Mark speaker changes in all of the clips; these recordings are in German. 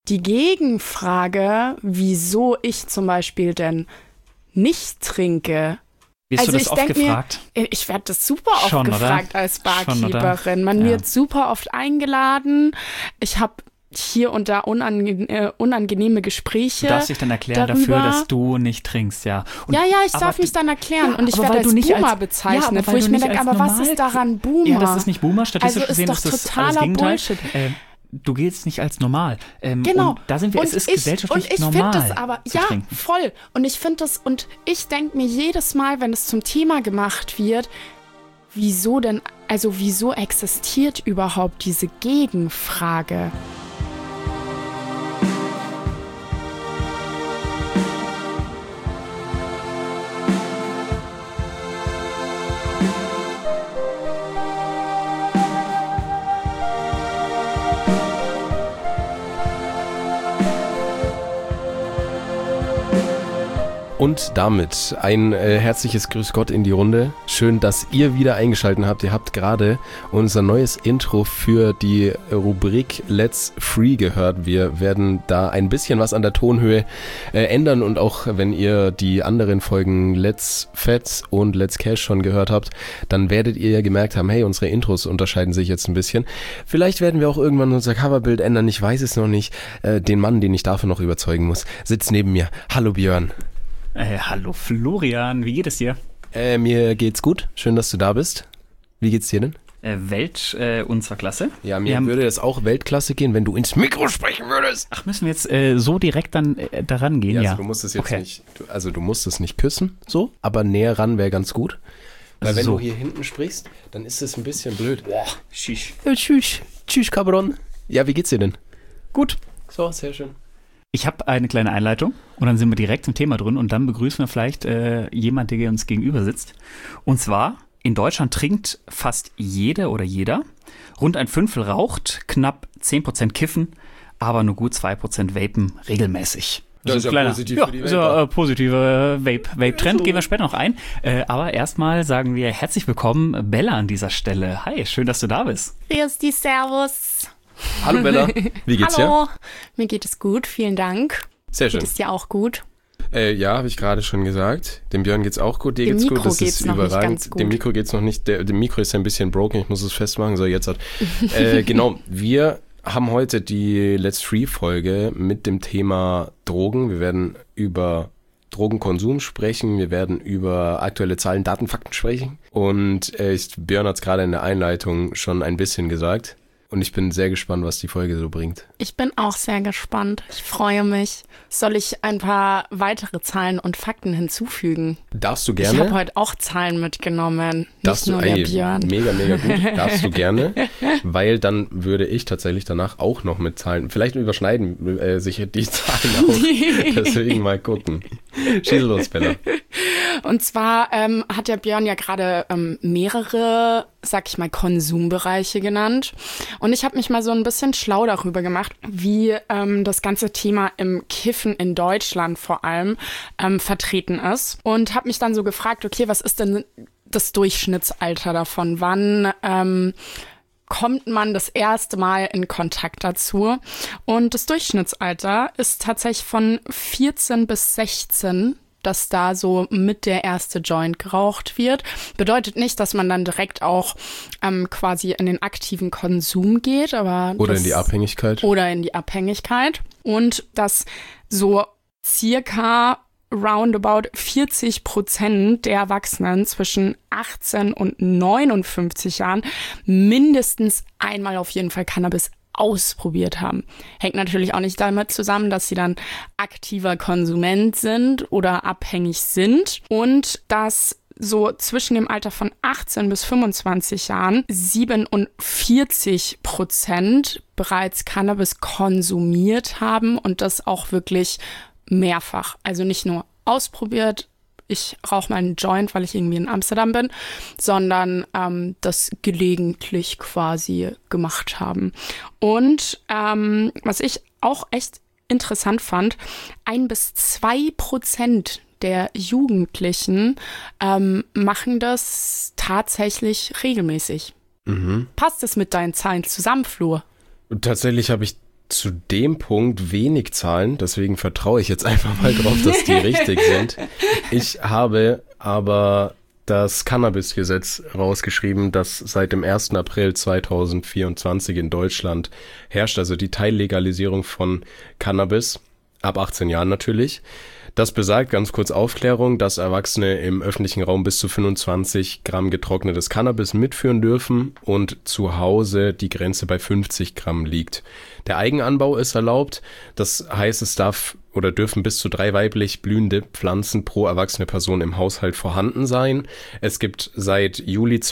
Speaker 1: die Gegenfrage, wieso ich zum Beispiel denn nicht trinke.
Speaker 2: Wirst du das oft gefragt?
Speaker 1: Ich werde das super oft
Speaker 2: Schon,
Speaker 1: gefragt
Speaker 2: oder?
Speaker 1: als Barkeeperin. Man wird super oft eingeladen. Ich habe hier und da unangenehme Gespräche.
Speaker 2: Du darfst dich dann erklären dafür, dass du nicht trinkst, ja. Und,
Speaker 1: ich darf mich dann erklären. Und ich
Speaker 2: aber
Speaker 1: werde
Speaker 2: weil
Speaker 1: als
Speaker 2: du
Speaker 1: Boomer bezeichnet, wo ich mir denke, aber was ist daran Boomer?
Speaker 2: Ja, das ist nicht Boomer. Statistisch gesehen
Speaker 1: ist
Speaker 2: ist das
Speaker 1: totaler Bullshit.
Speaker 2: Du giltst nicht als normal.
Speaker 1: Genau.
Speaker 2: Und da sind wir, es ist gesellschaftlich normal.
Speaker 1: Und ich finde das aber, voll. Und ich finde das, und ich denke mir jedes Mal, wenn es zum Thema gemacht wird, wieso existiert überhaupt diese Gegenfrage?
Speaker 3: Und damit ein herzliches Grüß Gott in die Runde. Schön, dass ihr wieder eingeschaltet habt. Ihr habt gerade unser neues Intro für die Rubrik Let's Free gehört. Wir werden da ein bisschen was an der Tonhöhe ändern und auch wenn ihr die anderen Folgen Let's Fats und Let's Cash schon gehört habt, dann werdet ihr ja gemerkt haben, hey, unsere Intros unterscheiden sich jetzt ein bisschen. Vielleicht werden wir auch irgendwann unser Coverbild ändern, ich weiß es noch nicht. Den Mann, den ich dafür noch überzeugen muss, sitzt neben mir. Hallo Björn.
Speaker 2: Hallo Florian, wie geht es dir?
Speaker 3: Mir geht's gut, schön, dass du da bist. Wie geht's dir denn?
Speaker 2: Unserer Klasse.
Speaker 3: Ja, mir würde es auch Weltklasse gehen, wenn du ins Mikro sprechen würdest.
Speaker 2: Ach, müssen wir jetzt so direkt dann daran gehen?
Speaker 3: Ja, also du musst es jetzt nicht, du musst es nicht küssen, so, aber näher ran wäre ganz gut. Weil wenn du hier hinten sprichst, dann ist es ein bisschen blöd. Boah, tschüss. Tschüss, Cabron. Ja, wie geht's dir denn?
Speaker 2: Gut.
Speaker 3: So, sehr schön.
Speaker 2: Ich habe eine kleine Einleitung und dann sind wir direkt im Thema drin und dann begrüßen wir vielleicht jemand, der uns gegenüber sitzt. Und zwar, in Deutschland trinkt fast jede oder jeder, rund ein Fünftel raucht, knapp 10% kiffen, aber nur gut 2% vapen regelmäßig.
Speaker 3: Das ist ja positiv für die Welt.
Speaker 2: Ja, positiver Vape-Trend, gehen wir später noch ein. Aber erstmal sagen wir herzlich willkommen, Bella an dieser Stelle. Hi, schön, dass du da bist.
Speaker 1: Grüß dich, servus.
Speaker 3: Hallo Bella, wie geht's dir?
Speaker 1: Hallo, mir geht es gut, vielen Dank.
Speaker 3: Sehr schön.
Speaker 1: Geht es dir auch gut?
Speaker 3: Ja, habe ich gerade schon gesagt. Dem Björn geht's auch gut, dir geht's gut, das ist überragend. Dem Mikro geht's noch nicht, dem Mikro ist ein bisschen broken, ich muss es festmachen. So, jetzt hat. Genau, wir haben heute die Let's Free-Folge mit dem Thema Drogen. Wir werden über Drogenkonsum sprechen, wir werden über aktuelle Zahlen, Daten, Fakten sprechen. Und Björn hat es gerade in der Einleitung schon ein bisschen gesagt. Und ich bin sehr gespannt, was die Folge so bringt.
Speaker 1: Ich bin auch sehr gespannt. Ich freue mich. Soll ich ein paar weitere Zahlen und Fakten hinzufügen?
Speaker 3: Darfst du gerne?
Speaker 1: Ich habe heute auch Zahlen mitgenommen.
Speaker 3: Darfst
Speaker 1: nicht nur der Björn.
Speaker 3: Mega, mega gut. Darfst du gerne. Weil dann würde ich tatsächlich danach auch noch mit Zahlen, vielleicht überschneiden sich die Zahlen auch. Deswegen mal gucken. Schieß los, Bella.
Speaker 1: Und zwar hat der Björn ja gerade mehrere, sag ich mal, Konsumbereiche genannt. Und ich habe mich mal so ein bisschen schlau darüber gemacht, wie das ganze Thema im Kiffen in Deutschland vor allem vertreten ist. Und habe mich dann so gefragt, okay, was ist denn das Durchschnittsalter davon? Wann kommt man das erste Mal in Kontakt dazu? Und das Durchschnittsalter ist tatsächlich von 14 bis 16, dass da so mit der erste Joint geraucht wird. Bedeutet nicht, dass man dann direkt auch quasi in den aktiven Konsum geht, aber
Speaker 3: Oder in die Abhängigkeit.
Speaker 1: Oder in die Abhängigkeit. Und dass so circa roundabout 40% der Erwachsenen zwischen 18 und 59 Jahren mindestens einmal auf jeden Fall Cannabis ausprobiert haben. Hängt natürlich auch nicht damit zusammen, dass sie dann aktiver Konsument sind oder abhängig sind und dass so zwischen dem Alter von 18 bis 25 Jahren 47% bereits Cannabis konsumiert haben und das auch wirklich mehrfach. Also nicht nur ausprobiert, ich rauche mal einen Joint, weil ich irgendwie in Amsterdam bin, sondern das gelegentlich quasi gemacht haben. Und was ich auch echt interessant fand, 1-2% der Jugendlichen machen das tatsächlich regelmäßig. Mhm. Passt es mit deinen Zahlen zusammen, Flo?
Speaker 3: Tatsächlich habe ich zu dem Punkt wenig Zahlen, deswegen vertraue ich jetzt einfach mal drauf, dass die richtig sind. Ich habe aber das Cannabis-Gesetz rausgeschrieben, das seit dem 1. April 2024 in Deutschland herrscht, also die Teillegalisierung von Cannabis, ab 18 Jahren natürlich. Das besagt, ganz kurz Aufklärung, dass Erwachsene im öffentlichen Raum bis zu 25 Gramm getrocknetes Cannabis mitführen dürfen und zu Hause die Grenze bei 50 Gramm liegt. Der Eigenanbau ist erlaubt, das heißt, es darf oder dürfen bis zu 3 weiblich blühende Pflanzen pro erwachsene Person im Haushalt vorhanden sein. Es gibt seit Juli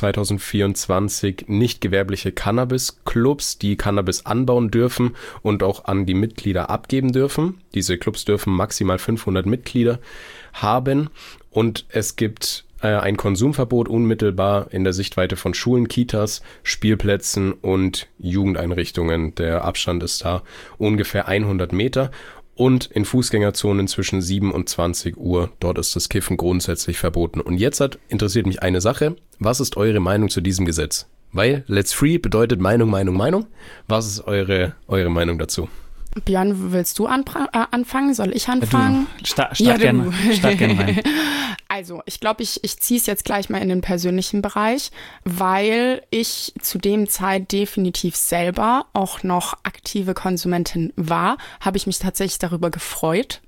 Speaker 3: 2024 nicht gewerbliche Cannabis-Clubs, die Cannabis anbauen dürfen und auch an die Mitglieder abgeben dürfen. Diese Clubs dürfen maximal 500 Mitglieder haben und es gibt ein Konsumverbot unmittelbar in der Sichtweite von Schulen, Kitas, Spielplätzen und Jugendeinrichtungen. Der Abstand ist da ungefähr 100 Meter. Und in Fußgängerzonen zwischen 7 und 20 Uhr. Dort ist das Kiffen grundsätzlich verboten. Und jetzt interessiert mich eine Sache. Was ist eure Meinung zu diesem Gesetz? Weil Let's Free bedeutet Meinung, Meinung, Meinung. Was ist eure Meinung dazu?
Speaker 1: Björn, willst du anfangen? Soll ich anfangen?
Speaker 2: Start gerne rein.
Speaker 1: Also, ich glaube, ich ziehe es jetzt gleich mal in den persönlichen Bereich, weil ich zu dem Zeit definitiv selber auch noch aktive Konsumentin war, habe ich mich tatsächlich darüber gefreut,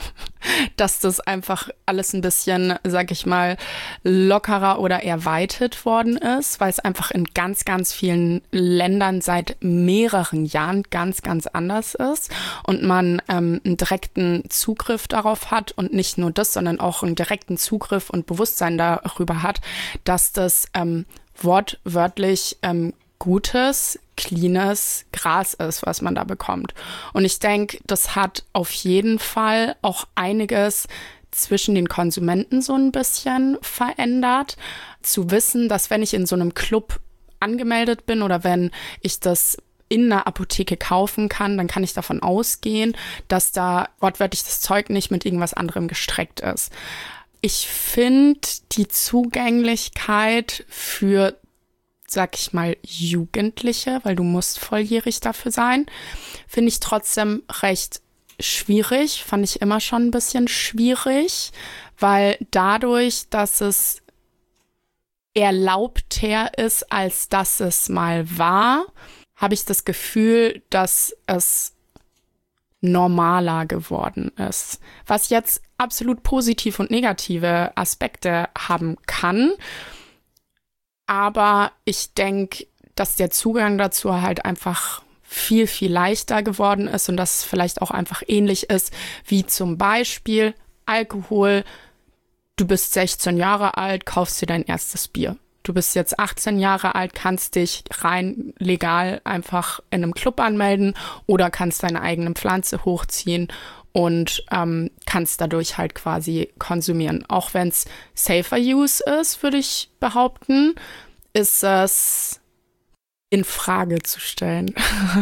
Speaker 1: dass das einfach alles ein bisschen, sag ich mal, lockerer oder erweitert worden ist, weil es einfach in ganz, ganz vielen Ländern seit mehreren Jahren ganz, ganz anders ist und man einen direkten Zugriff darauf hat und nicht nur das, sondern auch einen direkten Zugriff und Bewusstsein darüber hat, dass das wortwörtlich gutes, cleanes Gras ist, was man da bekommt. Und ich denke, das hat auf jeden Fall auch einiges zwischen den Konsumenten so ein bisschen verändert. Zu wissen, dass wenn ich in so einem Club angemeldet bin oder wenn ich das in einer Apotheke kaufen kann, dann kann ich davon ausgehen, dass da wortwörtlich das Zeug nicht mit irgendwas anderem gestreckt ist. Ich finde die Zugänglichkeit für, sag ich mal, Jugendliche, weil du musst volljährig dafür sein, finde ich trotzdem recht schwierig, fand ich immer schon ein bisschen schwierig, weil dadurch, dass es erlaubter ist, als dass es mal war, habe ich das Gefühl, dass es normaler geworden ist. Was jetzt absolut positive und negative Aspekte haben kann. Aber ich denke, dass der Zugang dazu halt einfach viel, viel leichter geworden ist und dass es vielleicht auch einfach ähnlich ist wie zum Beispiel Alkohol. Du bist 16 Jahre alt, kaufst dir dein erstes Bier. Du bist jetzt 18 Jahre alt, kannst dich rein legal einfach in einem Club anmelden oder kannst deine eigene Pflanze hochziehen und kannst dadurch halt quasi konsumieren. Auch wenn es safer use ist, würde ich behaupten, ist es in Frage zu stellen.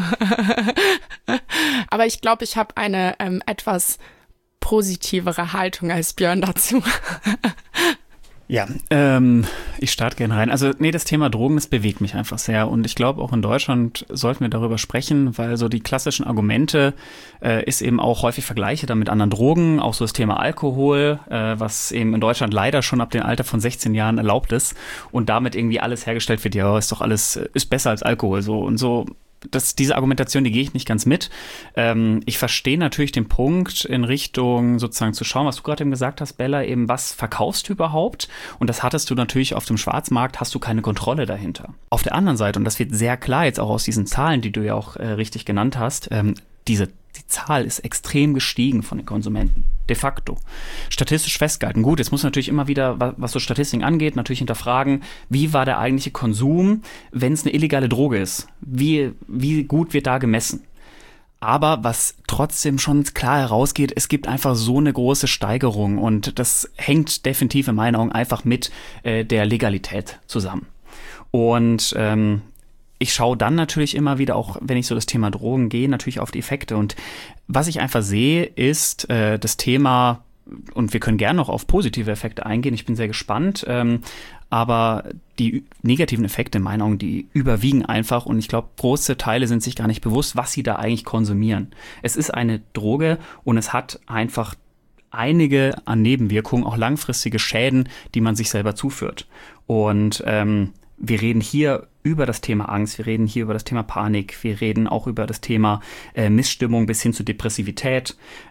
Speaker 1: Aber ich glaube, ich habe eine etwas positivere Haltung als Björn dazu.
Speaker 2: Ja, ich starte gerne rein. Also das Thema Drogen, das bewegt mich einfach sehr und ich glaube auch in Deutschland sollten wir darüber sprechen, weil so die klassischen Argumente ist eben auch häufig Vergleiche dann mit anderen Drogen, auch so das Thema Alkohol, was eben in Deutschland leider schon ab dem Alter von 16 Jahren erlaubt ist und damit irgendwie alles hergestellt wird, ja, ist doch alles, ist besser als Alkohol so und so. Diese Argumentation, die gehe ich nicht ganz mit. Ich verstehe natürlich den Punkt in Richtung sozusagen zu schauen, was du gerade eben gesagt hast, Bella, eben was verkaufst du überhaupt? Und das hattest du natürlich auf dem Schwarzmarkt, hast du keine Kontrolle dahinter. Auf der anderen Seite, und das wird sehr klar jetzt auch aus diesen Zahlen, die du ja auch richtig genannt hast, die Zahl ist extrem gestiegen von den Konsumenten. De facto. Statistisch festgehalten. Gut, jetzt muss man natürlich immer wieder, was so Statistiken angeht, natürlich hinterfragen, wie war der eigentliche Konsum, wenn es eine illegale Droge ist? Wie gut wird da gemessen? Aber was trotzdem schon klar herausgeht, es gibt einfach so eine große Steigerung und das hängt definitiv in meinen Augen einfach mit der Legalität zusammen. Und ich schaue dann natürlich immer wieder, auch wenn ich so das Thema Drogen gehe, natürlich auf die Effekte. Und was ich einfach sehe, ist das Thema und wir können gerne noch auf positive Effekte eingehen, ich bin sehr gespannt, aber die negativen Effekte in meinen Augen, die überwiegen einfach und ich glaube, große Teile sind sich gar nicht bewusst, was sie da eigentlich konsumieren. Es ist eine Droge und es hat einfach einige an Nebenwirkungen, auch langfristige Schäden, die man sich selber zuführt. Und wir reden hier über das Thema Angst, wir reden hier über das Thema Panik, wir reden auch über das Thema Missstimmung bis hin zu Depressivität,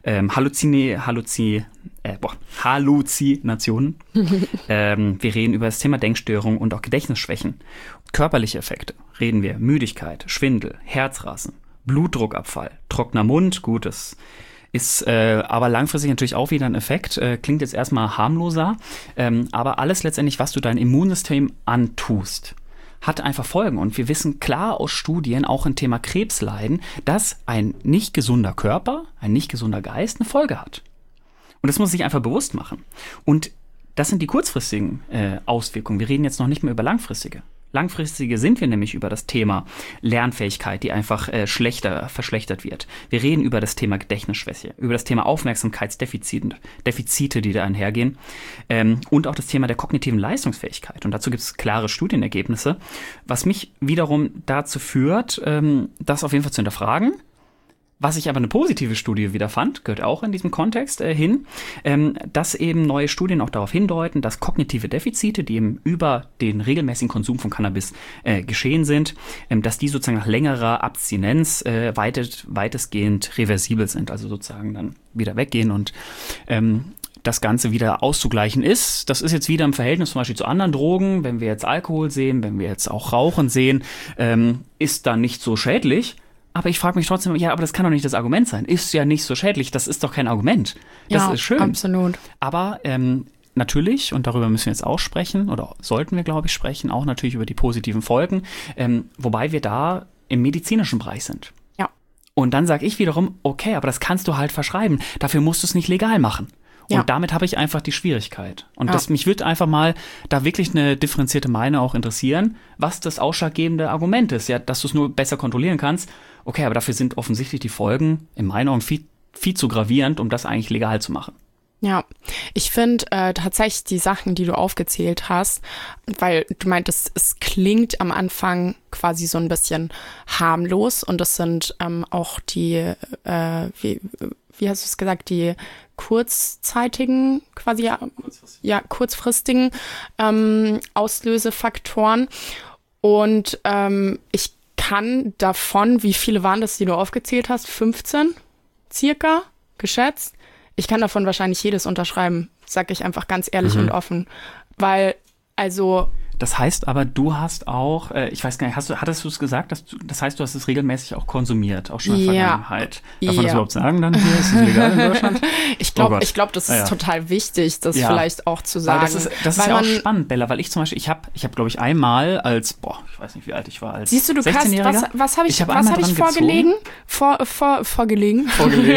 Speaker 2: Halluzinationen. Wir reden über das Thema Denkstörung und auch Gedächtnisschwächen. Körperliche Effekte reden wir, Müdigkeit, Schwindel, Herzrasen, Blutdruckabfall, trockener Mund, gut, das ist aber langfristig natürlich auch wieder ein Effekt. Klingt jetzt erstmal harmloser, aber alles letztendlich, was du deinem Immunsystem antust, hat einfach Folgen. Und wir wissen klar aus Studien, auch im Thema Krebsleiden, dass ein nicht gesunder Körper, ein nicht gesunder Geist eine Folge hat. Und das muss man sich einfach bewusst machen. Und das sind die kurzfristigen Auswirkungen. Wir reden jetzt noch nicht mehr über langfristige. Langfristige sind wir nämlich über das Thema Lernfähigkeit, die einfach verschlechtert wird. Wir reden über das Thema Gedächtnisschwäche, über das Thema Aufmerksamkeitsdefizite, die da einhergehen, und auch das Thema der kognitiven Leistungsfähigkeit. Und dazu gibt es klare Studienergebnisse, was mich wiederum dazu führt, das auf jeden Fall zu hinterfragen. Was ich aber eine positive Studie wieder fand, gehört auch in diesem Kontext hin, dass eben neue Studien auch darauf hindeuten, dass kognitive Defizite, die eben über den regelmäßigen Konsum von Cannabis geschehen sind, dass die sozusagen nach längerer Abstinenz weitestgehend reversibel sind, also sozusagen dann wieder weggehen und das Ganze wieder auszugleichen ist. Das ist jetzt wieder im Verhältnis zum Beispiel zu anderen Drogen, wenn wir jetzt Alkohol sehen, wenn wir jetzt auch Rauchen sehen, ist dann nicht so schädlich. Aber ich frage mich trotzdem, ja, aber das kann doch nicht das Argument sein. Ist ja nicht so schädlich, das ist doch kein Argument. Das ist schön.
Speaker 1: Absolut.
Speaker 2: Aber natürlich, und darüber müssen wir jetzt auch sprechen, oder sollten wir, glaube ich, sprechen, auch natürlich über die positiven Folgen, wobei wir da im medizinischen Bereich sind.
Speaker 1: Ja.
Speaker 2: Und dann sage ich wiederum, okay, aber das kannst du halt verschreiben. Dafür musst du es nicht legal machen. Und damit habe ich einfach die Schwierigkeit. Und mich wird einfach mal da wirklich eine differenzierte Meinung auch interessieren, was das ausschlaggebende Argument ist. Ja, dass du es nur besser kontrollieren kannst. Okay, aber dafür sind offensichtlich die Folgen in meinen Augen viel zu gravierend, um das eigentlich legal zu machen.
Speaker 1: Ja, ich finde tatsächlich die Sachen, die du aufgezählt hast, weil du meintest, es klingt am Anfang quasi so ein bisschen harmlos und das sind auch die, wie hast du es gesagt, die kurzzeitigen, quasi kurzfristigen Auslösefaktoren. Und ich kann davon, wie viele waren das, die du aufgezählt hast? 15 circa, geschätzt. Ich kann davon wahrscheinlich jedes unterschreiben, sag ich einfach ganz ehrlich und offen. Weil, also...
Speaker 2: Das heißt aber, du hast auch, ich weiß gar nicht, hattest du es gesagt, das heißt, du hast es regelmäßig auch konsumiert, auch schon in der Vergangenheit. Darf man das überhaupt sagen dann hier? Ist es legal in Deutschland?
Speaker 1: Ich glaube, das ist total wichtig, das vielleicht auch zu sagen.
Speaker 2: Das ist ja auch spannend, Bella, weil ich zum Beispiel, ich hab glaube ich einmal als, ich weiß nicht, wie alt ich war, als 16-Jähriger. Siehst du, du kannst,
Speaker 1: was habe ich vorgelegen? Vorgelesen.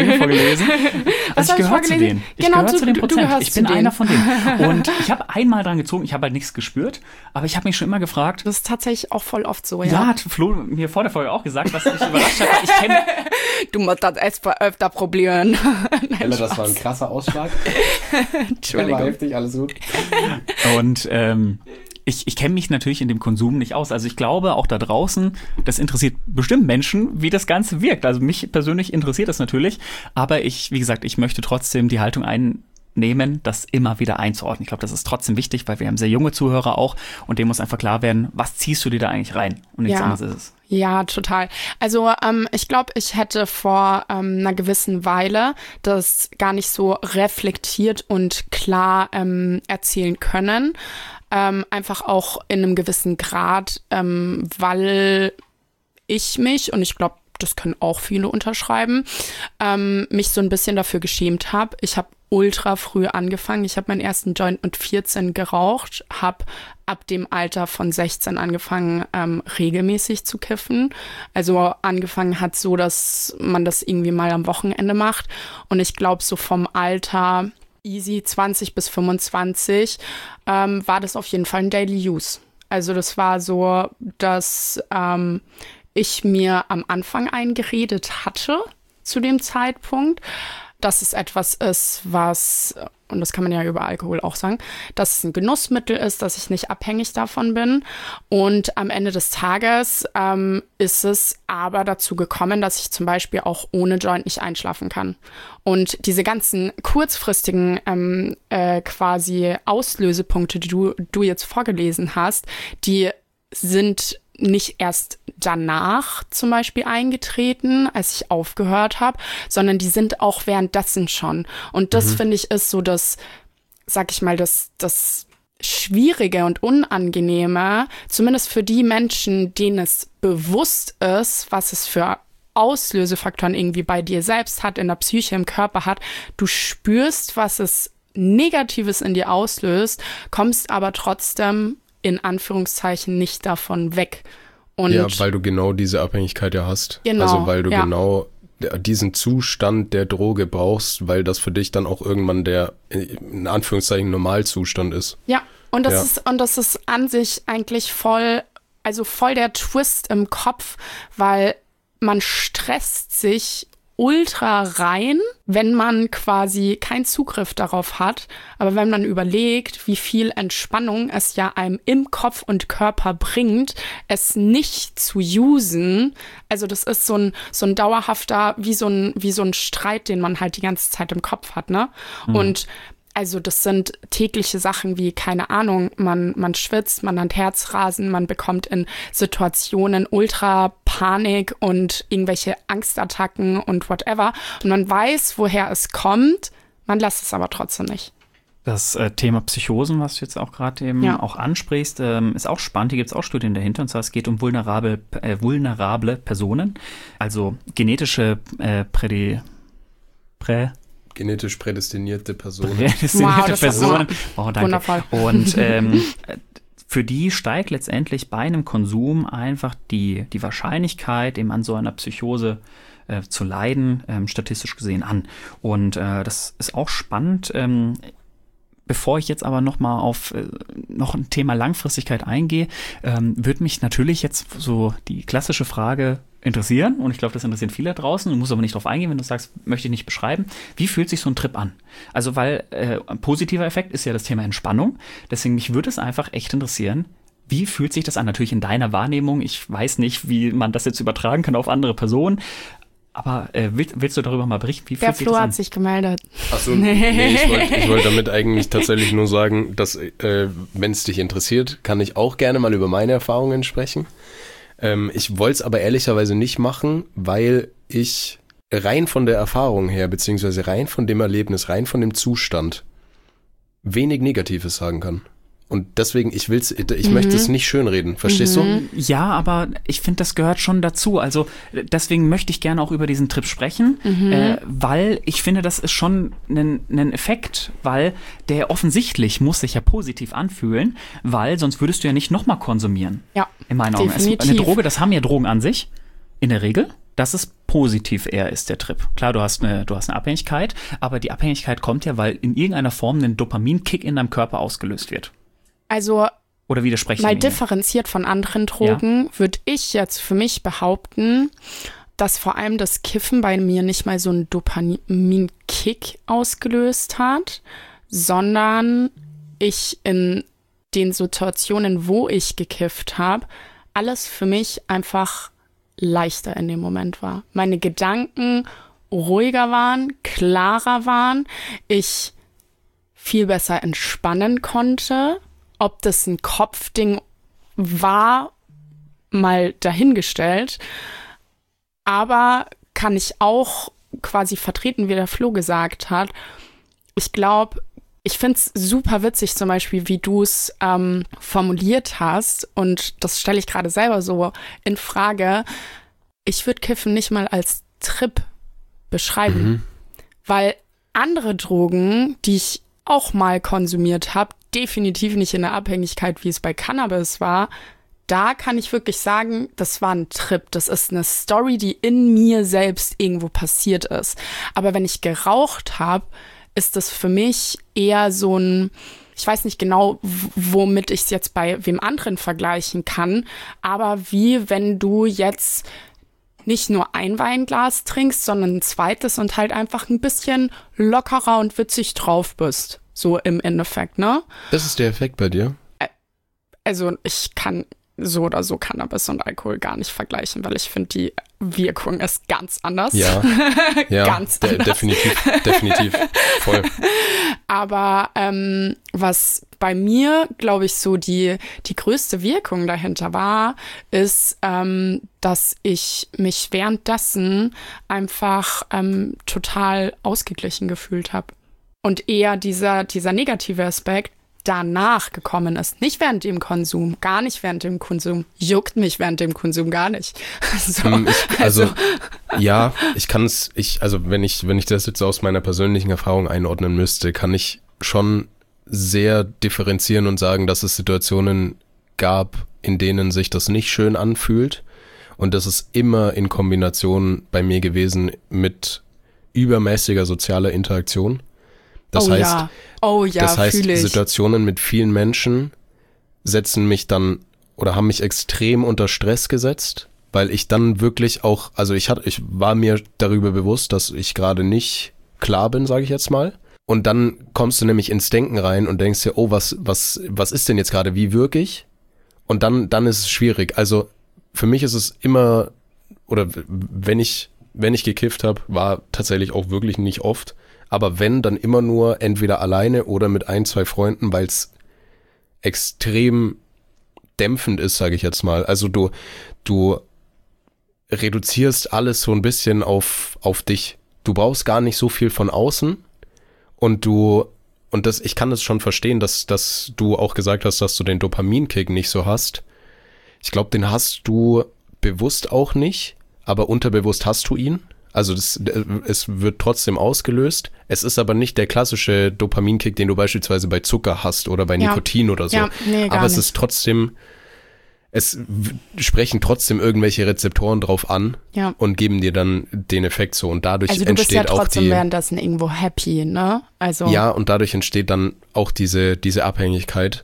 Speaker 2: Also ich gehöre zu denen. Ich gehöre zu den Prozent. Ich bin einer von denen. Und ich habe einmal dran gezogen, ich habe halt nichts gespürt. Aber ich habe mich schon immer gefragt.
Speaker 1: Das ist tatsächlich auch voll oft so, ja.
Speaker 2: Ja, hat Flo mir vor der Folge auch gesagt, was mich überrascht hat.
Speaker 1: Du musst das öfter probieren.
Speaker 3: Ella, das war ein krasser Ausschlag.
Speaker 1: Entschuldigung.
Speaker 3: War heftig, alles gut.
Speaker 2: Und ich kenne mich natürlich in dem Konsum nicht aus. Also ich glaube, auch da draußen, das interessiert bestimmt Menschen, wie das Ganze wirkt. Also mich persönlich interessiert das natürlich. Aber wie gesagt, ich möchte trotzdem die Haltung einnehmen, das immer wieder einzuordnen. Ich glaube, das ist trotzdem wichtig, weil wir haben sehr junge Zuhörer auch und dem muss einfach klar werden, was ziehst du dir da eigentlich rein? Und nichts anderes ist es.
Speaker 1: Ja, total. Also ich glaube, ich hätte vor einer gewissen Weile das gar nicht so reflektiert und klar erzählen können. Einfach auch in einem gewissen Grad, weil ich mich, und ich glaube, das können auch viele unterschreiben, mich so ein bisschen dafür geschämt habe. Ich habe ultra früh angefangen. Ich habe meinen ersten Joint mit 14 geraucht, habe ab dem Alter von 16 angefangen, regelmäßig zu kiffen. Also angefangen hat so, dass man das irgendwie mal am Wochenende macht. Und ich glaube, so vom Alter easy 20 bis 25 war das auf jeden Fall ein Daily Use. Also das war so, dass ich mir am Anfang eingeredet hatte zu dem Zeitpunkt, dass es etwas ist, was, und das kann man ja über Alkohol auch sagen, dass es ein Genussmittel ist, dass ich nicht abhängig davon bin. Und am Ende des Tages ist es aber dazu gekommen, dass ich zum Beispiel auch ohne Joint nicht einschlafen kann. Und diese ganzen kurzfristigen quasi Auslösepunkte, die du jetzt vorgelesen hast, die sind nicht erst danach zum Beispiel eingetreten, als ich aufgehört habe, sondern die sind auch währenddessen schon. Und das, finde ich, ist so das, sag ich mal, das Schwierige und Unangenehme, zumindest für die Menschen, denen es bewusst ist, was es für Auslösefaktoren irgendwie bei dir selbst hat, in der Psyche, im Körper hat. Du spürst, was es Negatives in dir auslöst, kommst aber trotzdem in Anführungszeichen nicht davon weg. Und
Speaker 3: ja, weil du genau diese Abhängigkeit ja hast.
Speaker 1: Genau,
Speaker 3: also weil du genau diesen Zustand der Droge brauchst, weil das für dich dann auch irgendwann der, in Anführungszeichen, Normalzustand ist.
Speaker 1: Ja, und das ist an sich eigentlich voll der Twist im Kopf, weil man stresst sich ultra rein, wenn man quasi keinen Zugriff darauf hat. Aber wenn man überlegt, wie viel Entspannung es ja einem im Kopf und Körper bringt, es nicht zu usen, also das ist so ein dauerhafter, wie so ein Streit, den man halt die ganze Zeit im Kopf hat, ne? Und also das sind tägliche Sachen wie, keine Ahnung, man schwitzt, man hat Herzrasen, man bekommt in Situationen ultra Panik und irgendwelche Angstattacken und whatever. Und man weiß, woher es kommt, man lässt es aber trotzdem nicht.
Speaker 2: Das Thema Psychosen, was du jetzt auch gerade eben auch ansprichst, ist auch spannend. Hier gibt es auch Studien dahinter. Und zwar, es geht um vulnerable Personen, also genetische
Speaker 3: genetisch prädestinierte Personen.
Speaker 2: Prädestinierte Personen. Oh, danke.
Speaker 1: Wundervoll.
Speaker 2: Und für die steigt letztendlich bei einem Konsum einfach die Wahrscheinlichkeit, eben an so einer Psychose zu leiden, statistisch gesehen an. Und das ist auch spannend. Bevor ich jetzt aber noch mal auf noch ein Thema Langfristigkeit eingehe, würde mich natürlich jetzt so die klassische Frage interessieren, und ich glaube, das interessiert viele da draußen. Du musst aber nicht drauf eingehen, wenn du sagst, möchte ich nicht beschreiben. Wie fühlt sich so ein Trip an? Also, weil ein positiver Effekt ist ja das Thema Entspannung. Deswegen, mich würde es einfach echt interessieren, wie fühlt sich das an? Natürlich in deiner Wahrnehmung. Ich weiß nicht, wie man das jetzt übertragen kann auf andere Personen. Aber willst du darüber mal berichten? Wie fühlt sich das an?
Speaker 1: Der Flo hat sich gemeldet.
Speaker 3: Achso, nee, ich wollte damit eigentlich tatsächlich nur sagen, dass, wenn es dich interessiert, kann ich auch gerne mal über meine Erfahrungen sprechen. Ich wollte es aber ehrlicherweise nicht machen, weil ich rein von der Erfahrung her, beziehungsweise rein von dem Erlebnis, rein von dem Zustand wenig Negatives sagen kann. Und deswegen, ich möchte es nicht schönreden, verstehst du?
Speaker 2: Ja, aber ich finde, das gehört schon dazu. Also deswegen möchte ich gerne auch über diesen Trip sprechen, weil ich finde, das ist schon ein Effekt, weil der offensichtlich muss sich ja positiv anfühlen, weil sonst würdest du ja nicht nochmal konsumieren.
Speaker 1: Ja,
Speaker 2: in meinen Augen.
Speaker 1: definitiv.
Speaker 2: Eine Droge, das haben ja Drogen an sich, in der Regel, dass es positiv eher ist, der Trip. Klar, du hast eine Abhängigkeit, aber die Abhängigkeit kommt ja, weil in irgendeiner Form ein Dopaminkick in deinem Körper ausgelöst wird.
Speaker 1: Also
Speaker 2: oder widersprechen
Speaker 1: mal differenziert von anderen Drogen, würde ich jetzt für mich behaupten, dass vor allem das Kiffen bei mir nicht mal so einen Dopaminkick ausgelöst hat, sondern ich in den Situationen, wo ich gekifft habe, alles für mich einfach leichter in dem Moment war. Meine Gedanken ruhiger waren, klarer waren, ich viel besser entspannen konnte. Ob das ein Kopfding war, mal dahingestellt. Aber kann ich auch quasi vertreten, wie der Flo gesagt hat. Ich glaube, ich finde es super witzig zum Beispiel, wie du es formuliert hast. Und das stelle ich gerade selber so in Frage. Ich würde Kiffen nicht mal als Trip beschreiben. Weil andere Drogen, die ich auch mal konsumiert habe, definitiv nicht in der Abhängigkeit, wie es bei Cannabis war. Da kann ich wirklich sagen, das war ein Trip. Das ist eine Story, die in mir selbst irgendwo passiert ist. Aber wenn ich geraucht habe, ist das für mich eher so ein, ich weiß nicht genau, womit ich es jetzt bei wem anderen vergleichen kann, aber wie wenn du jetzt nicht nur ein Weinglas trinkst, sondern ein zweites und halt einfach ein bisschen lockerer und witzig drauf bist. So im Endeffekt, ne?
Speaker 3: Das ist der Effekt bei dir?
Speaker 1: Also ich kann so oder so Cannabis und Alkohol gar nicht vergleichen, weil ich finde, die Wirkung ist ganz anders.
Speaker 3: Ja,
Speaker 1: ganz anders.
Speaker 3: Definitiv, voll.
Speaker 1: Aber was bei mir, glaube ich, so die größte Wirkung dahinter war, ist, dass ich mich währenddessen einfach total ausgeglichen gefühlt habe. Und eher dieser negative Aspekt danach gekommen ist. Nicht während dem Konsum, gar nicht während dem Konsum. Juckt mich während dem Konsum gar nicht.
Speaker 3: Ja, ich kann es, wenn ich das jetzt aus meiner persönlichen Erfahrung einordnen müsste, kann ich schon sehr differenzieren und sagen, dass es Situationen gab, in denen sich das nicht schön anfühlt. Und das ist immer in Kombination bei mir gewesen mit übermäßiger sozialer Interaktion. Das heißt, Situationen mit vielen Menschen setzen mich dann oder haben mich extrem unter Stress gesetzt, weil ich dann wirklich auch, also ich war mir darüber bewusst, dass ich gerade nicht klar bin, sage ich jetzt mal. Und dann kommst du nämlich ins Denken rein und denkst dir, oh, was ist denn jetzt gerade, wie wirke ich? Und dann ist es schwierig. Also für mich ist es immer, oder wenn ich gekifft habe, war tatsächlich auch wirklich nicht oft. Aber wenn, dann immer nur entweder alleine oder mit 1, 2 Freunden, weil es extrem dämpfend ist, sage ich jetzt mal. Also du reduzierst alles so ein bisschen auf dich. Du brauchst gar nicht so viel von außen ich kann das schon verstehen, dass du auch gesagt hast, dass du den Dopaminkick nicht so hast. Ich glaube, den hast du bewusst auch nicht, aber unterbewusst hast du ihn. Also es wird trotzdem ausgelöst. Es ist aber nicht der klassische Dopaminkick, den du beispielsweise bei Zucker hast oder bei Nikotin oder so. Ja, nee, aber es ist trotzdem, es sprechen trotzdem irgendwelche Rezeptoren drauf an und geben dir dann den Effekt so. Und dadurch
Speaker 1: entsteht auch du bist ja trotzdem währenddessen irgendwo happy, ne? Also
Speaker 3: ja, und dadurch entsteht dann auch diese Abhängigkeit.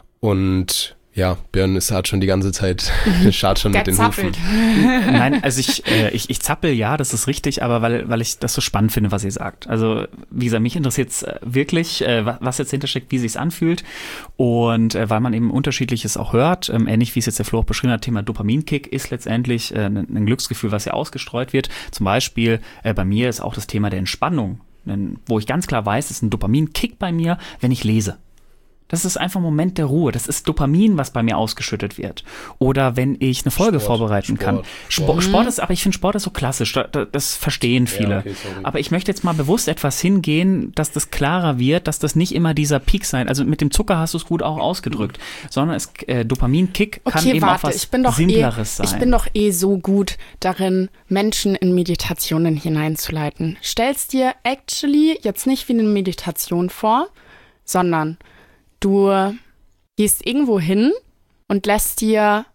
Speaker 3: Und ja, Björn hat schon die ganze Zeit, schart schon mit den Hufen.
Speaker 2: Nein, also ich zappel, ja, das ist richtig, aber weil ich das so spannend finde, was ihr sagt. Also wie gesagt, mich interessiert es wirklich, was jetzt hintersteckt, wie sich's anfühlt und weil man eben Unterschiedliches auch hört, ähnlich wie es jetzt der Flo auch beschrieben hat, Thema Dopaminkick ist letztendlich ein Glücksgefühl, was ja ausgestreut wird. Zum Beispiel bei mir ist auch das Thema der Entspannung, wo ich ganz klar weiß, es ist ein Dopaminkick bei mir, wenn ich lese. Das ist einfach ein Moment der Ruhe. Das ist Dopamin, was bei mir ausgeschüttet wird. Oder wenn ich eine Folge vorbereiten kann. Sport ist, aber ich finde, Sport ist so klassisch. Das verstehen viele. Ja, okay, aber ich möchte jetzt mal bewusst etwas hingehen, dass das klarer wird, dass das nicht immer dieser Peak sein. Also mit dem Zucker hast du es gut auch ausgedrückt. Sondern Dopamin-Kick kann eben auch was Simpleres sein.
Speaker 1: Ich bin doch so gut darin, Menschen in Meditationen hineinzuleiten. Stellst dir actually jetzt nicht wie eine Meditation vor, sondern du gehst irgendwo hin und lässt dir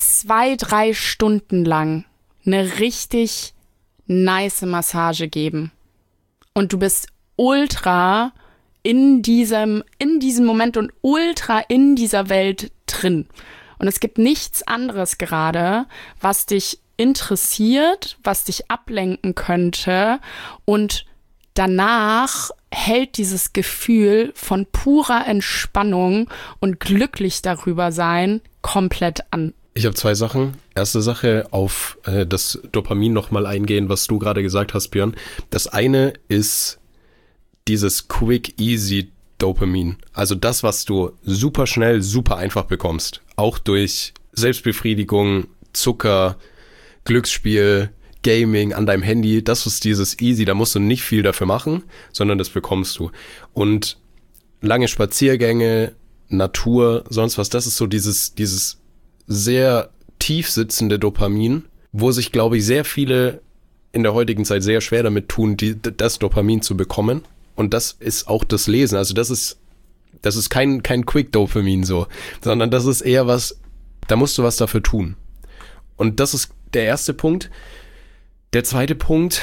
Speaker 1: 2-3 Stunden lang eine richtig nice Massage geben. Und du bist ultra in diesem Moment und ultra in dieser Welt drin. Und es gibt nichts anderes gerade, was dich interessiert, was dich ablenken könnte und danach hält dieses Gefühl von purer Entspannung und glücklich darüber sein komplett an.
Speaker 3: Ich habe 2 Sachen. Erste Sache, auf das Dopamin nochmal eingehen, was du gerade gesagt hast, Björn. Das eine ist dieses Quick, Easy Dopamin. Also das, was du super schnell, super einfach bekommst. Auch durch Selbstbefriedigung, Zucker, Glücksspiel, Gaming an deinem Handy, das ist dieses Easy, da musst du nicht viel dafür machen, sondern das bekommst du. Und lange Spaziergänge, Natur, sonst was, das ist so dieses sehr tief sitzende Dopamin, wo sich, glaube ich, sehr viele in der heutigen Zeit sehr schwer damit tun, das Dopamin zu bekommen. Und das ist auch das Lesen. Also das ist kein Quick-Dopamin so, sondern das ist eher was, da musst du was dafür tun. Und das ist der erste Punkt. Der zweite Punkt,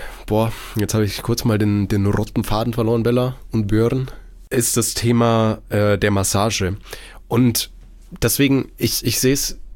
Speaker 3: jetzt habe ich kurz mal den roten Faden verloren, Bella und Björn, ist das Thema der Massage. Und deswegen, ich sehe es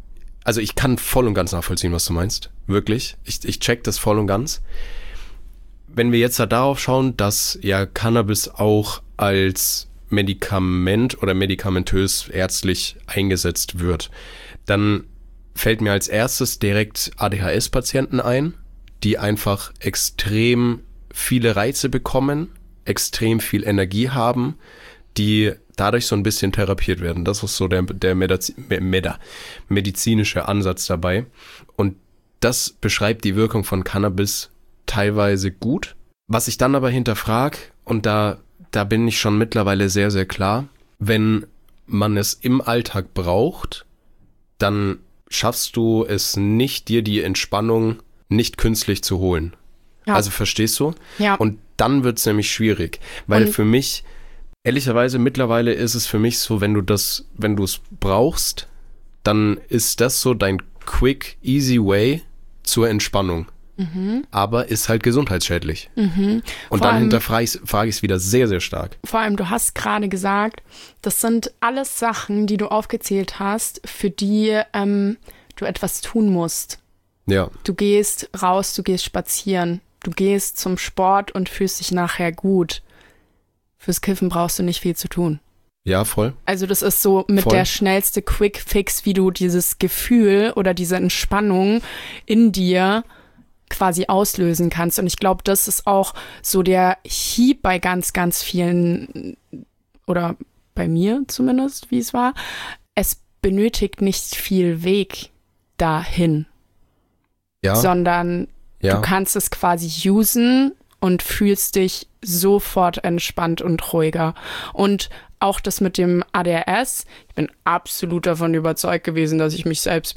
Speaker 3: also ich kann voll und ganz nachvollziehen, was du meinst. Wirklich. Ich check das voll und ganz. Wenn wir jetzt da darauf schauen, dass ja Cannabis auch als Medikament oder medikamentös ärztlich eingesetzt wird, dann fällt mir als erstes direkt ADHS-Patienten ein, die einfach extrem viele Reize bekommen, extrem viel Energie haben, die dadurch so ein bisschen therapiert werden. Das ist so der medizinische Ansatz dabei. Und das beschreibt die Wirkung von Cannabis teilweise gut. Was ich dann aber hinterfrage, und da bin ich schon mittlerweile sehr, sehr klar, wenn man es im Alltag braucht, dann schaffst du es nicht, dir die Entspannung nicht künstlich zu holen. Ja. Also verstehst du?
Speaker 1: Ja.
Speaker 3: Und dann wird es nämlich schwierig, weil für mich, ehrlicherweise mittlerweile ist es für mich so, wenn du es brauchst, dann ist das so dein quick, easy way zur Entspannung. Aber ist halt gesundheitsschädlich. Und dann frage ich es wieder sehr, sehr stark.
Speaker 1: Vor allem, du hast gerade gesagt, das sind alles Sachen, die du aufgezählt hast, für die du etwas tun musst.
Speaker 3: Ja.
Speaker 1: Du gehst raus, du gehst spazieren, du gehst zum Sport und fühlst dich nachher gut. Fürs Kiffen brauchst du nicht viel zu tun.
Speaker 3: Ja, voll.
Speaker 1: Also das ist so mit der schnellste Quick-Fix, wie du dieses Gefühl oder diese Entspannung in dir quasi auslösen kannst. Und ich glaube, das ist auch so der Hieb bei ganz, ganz vielen, oder bei mir zumindest, wie es war. Es benötigt nicht viel Weg dahin, sondern du kannst es quasi usen und fühlst dich sofort entspannt und ruhiger. Und auch das mit dem ADHS, ich bin absolut davon überzeugt gewesen, dass ich mich selbst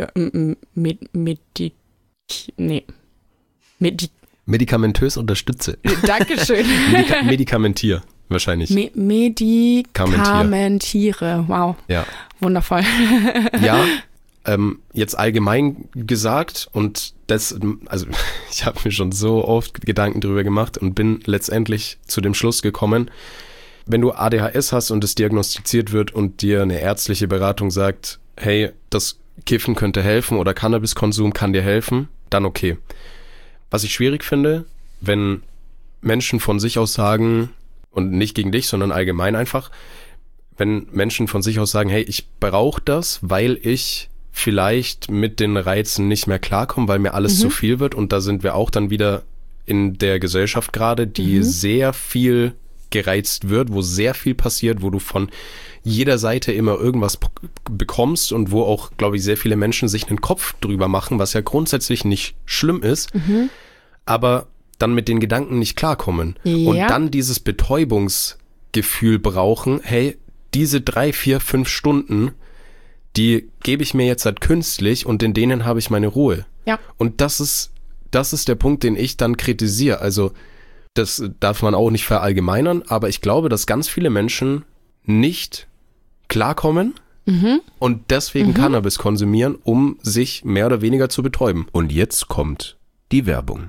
Speaker 3: medikamentös unterstütze.
Speaker 1: Dankeschön.
Speaker 3: Medikamentier, wahrscheinlich.
Speaker 1: Medikamentiere, wow.
Speaker 3: Ja.
Speaker 1: Wundervoll.
Speaker 3: Ja, jetzt allgemein gesagt und also ich habe mir schon so oft Gedanken drüber gemacht und bin letztendlich zu dem Schluss gekommen, wenn du ADHS hast und es diagnostiziert wird und dir eine ärztliche Beratung sagt, hey, das Kiffen könnte helfen oder Cannabiskonsum kann dir helfen, dann okay. Was ich schwierig finde, wenn Menschen von sich aus sagen, und nicht gegen dich, sondern allgemein einfach, wenn Menschen von sich aus sagen, hey, ich brauche das, weil ich vielleicht mit den Reizen nicht mehr klarkomme, weil mir alles zu viel wird. Und da sind wir auch dann wieder in der Gesellschaft gerade, die sehr viel gereizt wird, wo sehr viel passiert, wo du von jeder Seite immer irgendwas bekommst und wo auch, glaube ich, sehr viele Menschen sich einen Kopf drüber machen, was ja grundsätzlich nicht schlimm ist, aber dann mit den Gedanken nicht klarkommen und dann dieses Betäubungsgefühl brauchen, hey, diese 3, 4, 5 Stunden, die gebe ich mir jetzt halt künstlich und in denen habe ich meine Ruhe.
Speaker 1: Ja.
Speaker 3: Und das ist der Punkt, den ich dann kritisiere. Also das darf man auch nicht verallgemeinern, aber ich glaube, dass ganz viele Menschen nicht klarkommen und deswegen Cannabis konsumieren, um sich mehr oder weniger zu betäuben. Und jetzt kommt die Werbung.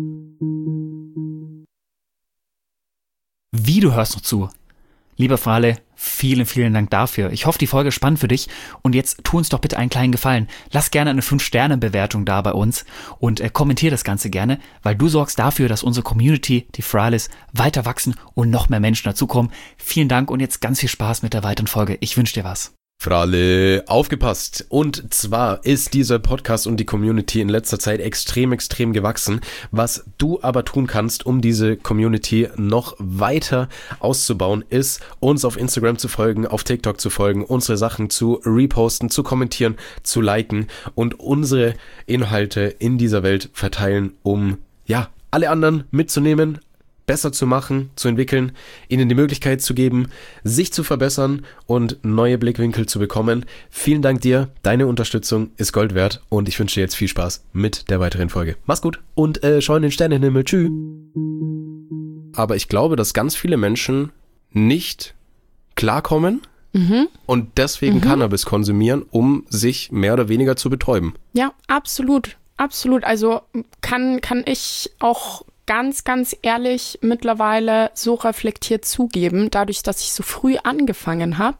Speaker 2: Wie, du hörst noch zu? Lieber Frale, vielen, vielen Dank dafür. Ich hoffe, die Folge ist spannend für dich. Und jetzt tu uns doch bitte einen kleinen Gefallen. Lass gerne eine 5-Sterne-Bewertung da bei uns und kommentier das Ganze gerne, weil du sorgst dafür, dass unsere Community, die Frales, weiter wachsen und noch mehr Menschen dazukommen. Vielen Dank und jetzt ganz viel Spaß mit der weiteren Folge. Ich wünsche dir was.
Speaker 3: Frale, aufgepasst. Und zwar ist dieser Podcast und die Community in letzter Zeit extrem, extrem gewachsen. Was du aber tun kannst, um diese Community noch weiter auszubauen, ist, uns auf Instagram zu folgen, auf TikTok zu folgen, unsere Sachen zu reposten, zu kommentieren, zu liken und unsere Inhalte in dieser Welt verteilen, um, alle anderen mitzunehmen, besser zu machen, zu entwickeln, ihnen die Möglichkeit zu geben, sich zu verbessern und neue Blickwinkel zu bekommen. Vielen Dank dir, deine Unterstützung ist Gold wert und ich wünsche dir jetzt viel Spaß mit der weiteren Folge. Mach's gut und schau in den Sternenhimmel. Tschüss. Aber ich glaube, dass ganz viele Menschen nicht klarkommen und deswegen Cannabis konsumieren, um sich mehr oder weniger zu betäuben.
Speaker 1: Ja, absolut. Absolut. Also kann ich auch ganz, ganz ehrlich mittlerweile so reflektiert zugeben, dadurch, dass ich so früh angefangen habe,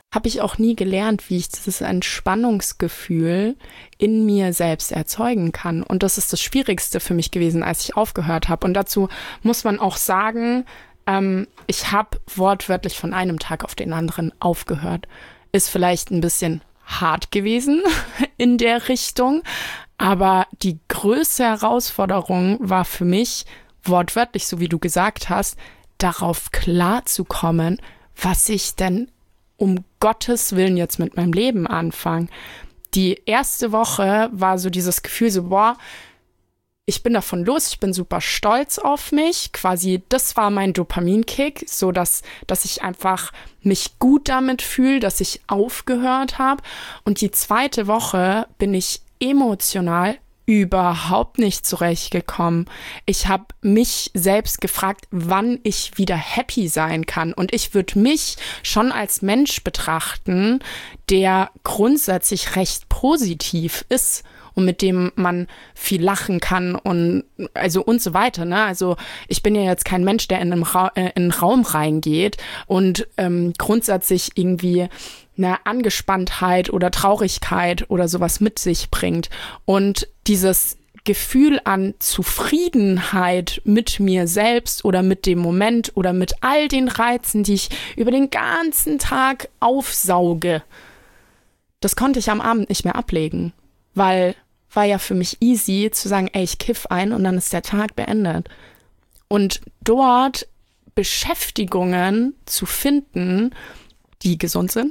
Speaker 1: habe ich auch nie gelernt, wie ich dieses Entspannungsgefühl in mir selbst erzeugen kann. Und das ist das Schwierigste für mich gewesen, als ich aufgehört habe. Und dazu muss man auch sagen, ich habe wortwörtlich von einem Tag auf den anderen aufgehört. Ist vielleicht ein bisschen hart gewesen in der Richtung, aber die größte Herausforderung war für mich, wortwörtlich, so wie du gesagt hast, darauf klarzukommen, was ich denn um Gottes Willen jetzt mit meinem Leben anfange. Die erste Woche war so dieses Gefühl so, boah, ich bin davon los, ich bin super stolz auf mich. Quasi, das war mein Dopaminkick, so dass ich einfach mich gut damit fühle, dass ich aufgehört habe. Und die zweite Woche bin ich emotional überhaupt nicht zurechtgekommen. Ich habe mich selbst gefragt, wann ich wieder happy sein kann. Und ich würde mich schon als Mensch betrachten, der grundsätzlich recht positiv ist und mit dem man viel lachen kann und so weiter. Ne? Also ich bin ja jetzt kein Mensch, der in einen Raum reingeht und grundsätzlich irgendwie eine Angespanntheit oder Traurigkeit oder sowas mit sich bringt. Und dieses Gefühl an Zufriedenheit mit mir selbst oder mit dem Moment oder mit all den Reizen, die ich über den ganzen Tag aufsauge, das konnte ich am Abend nicht mehr ablegen, weil war ja für mich easy zu sagen, ey, ich kiff ein und dann ist der Tag beendet. Und dort Beschäftigungen zu finden, die gesund sind,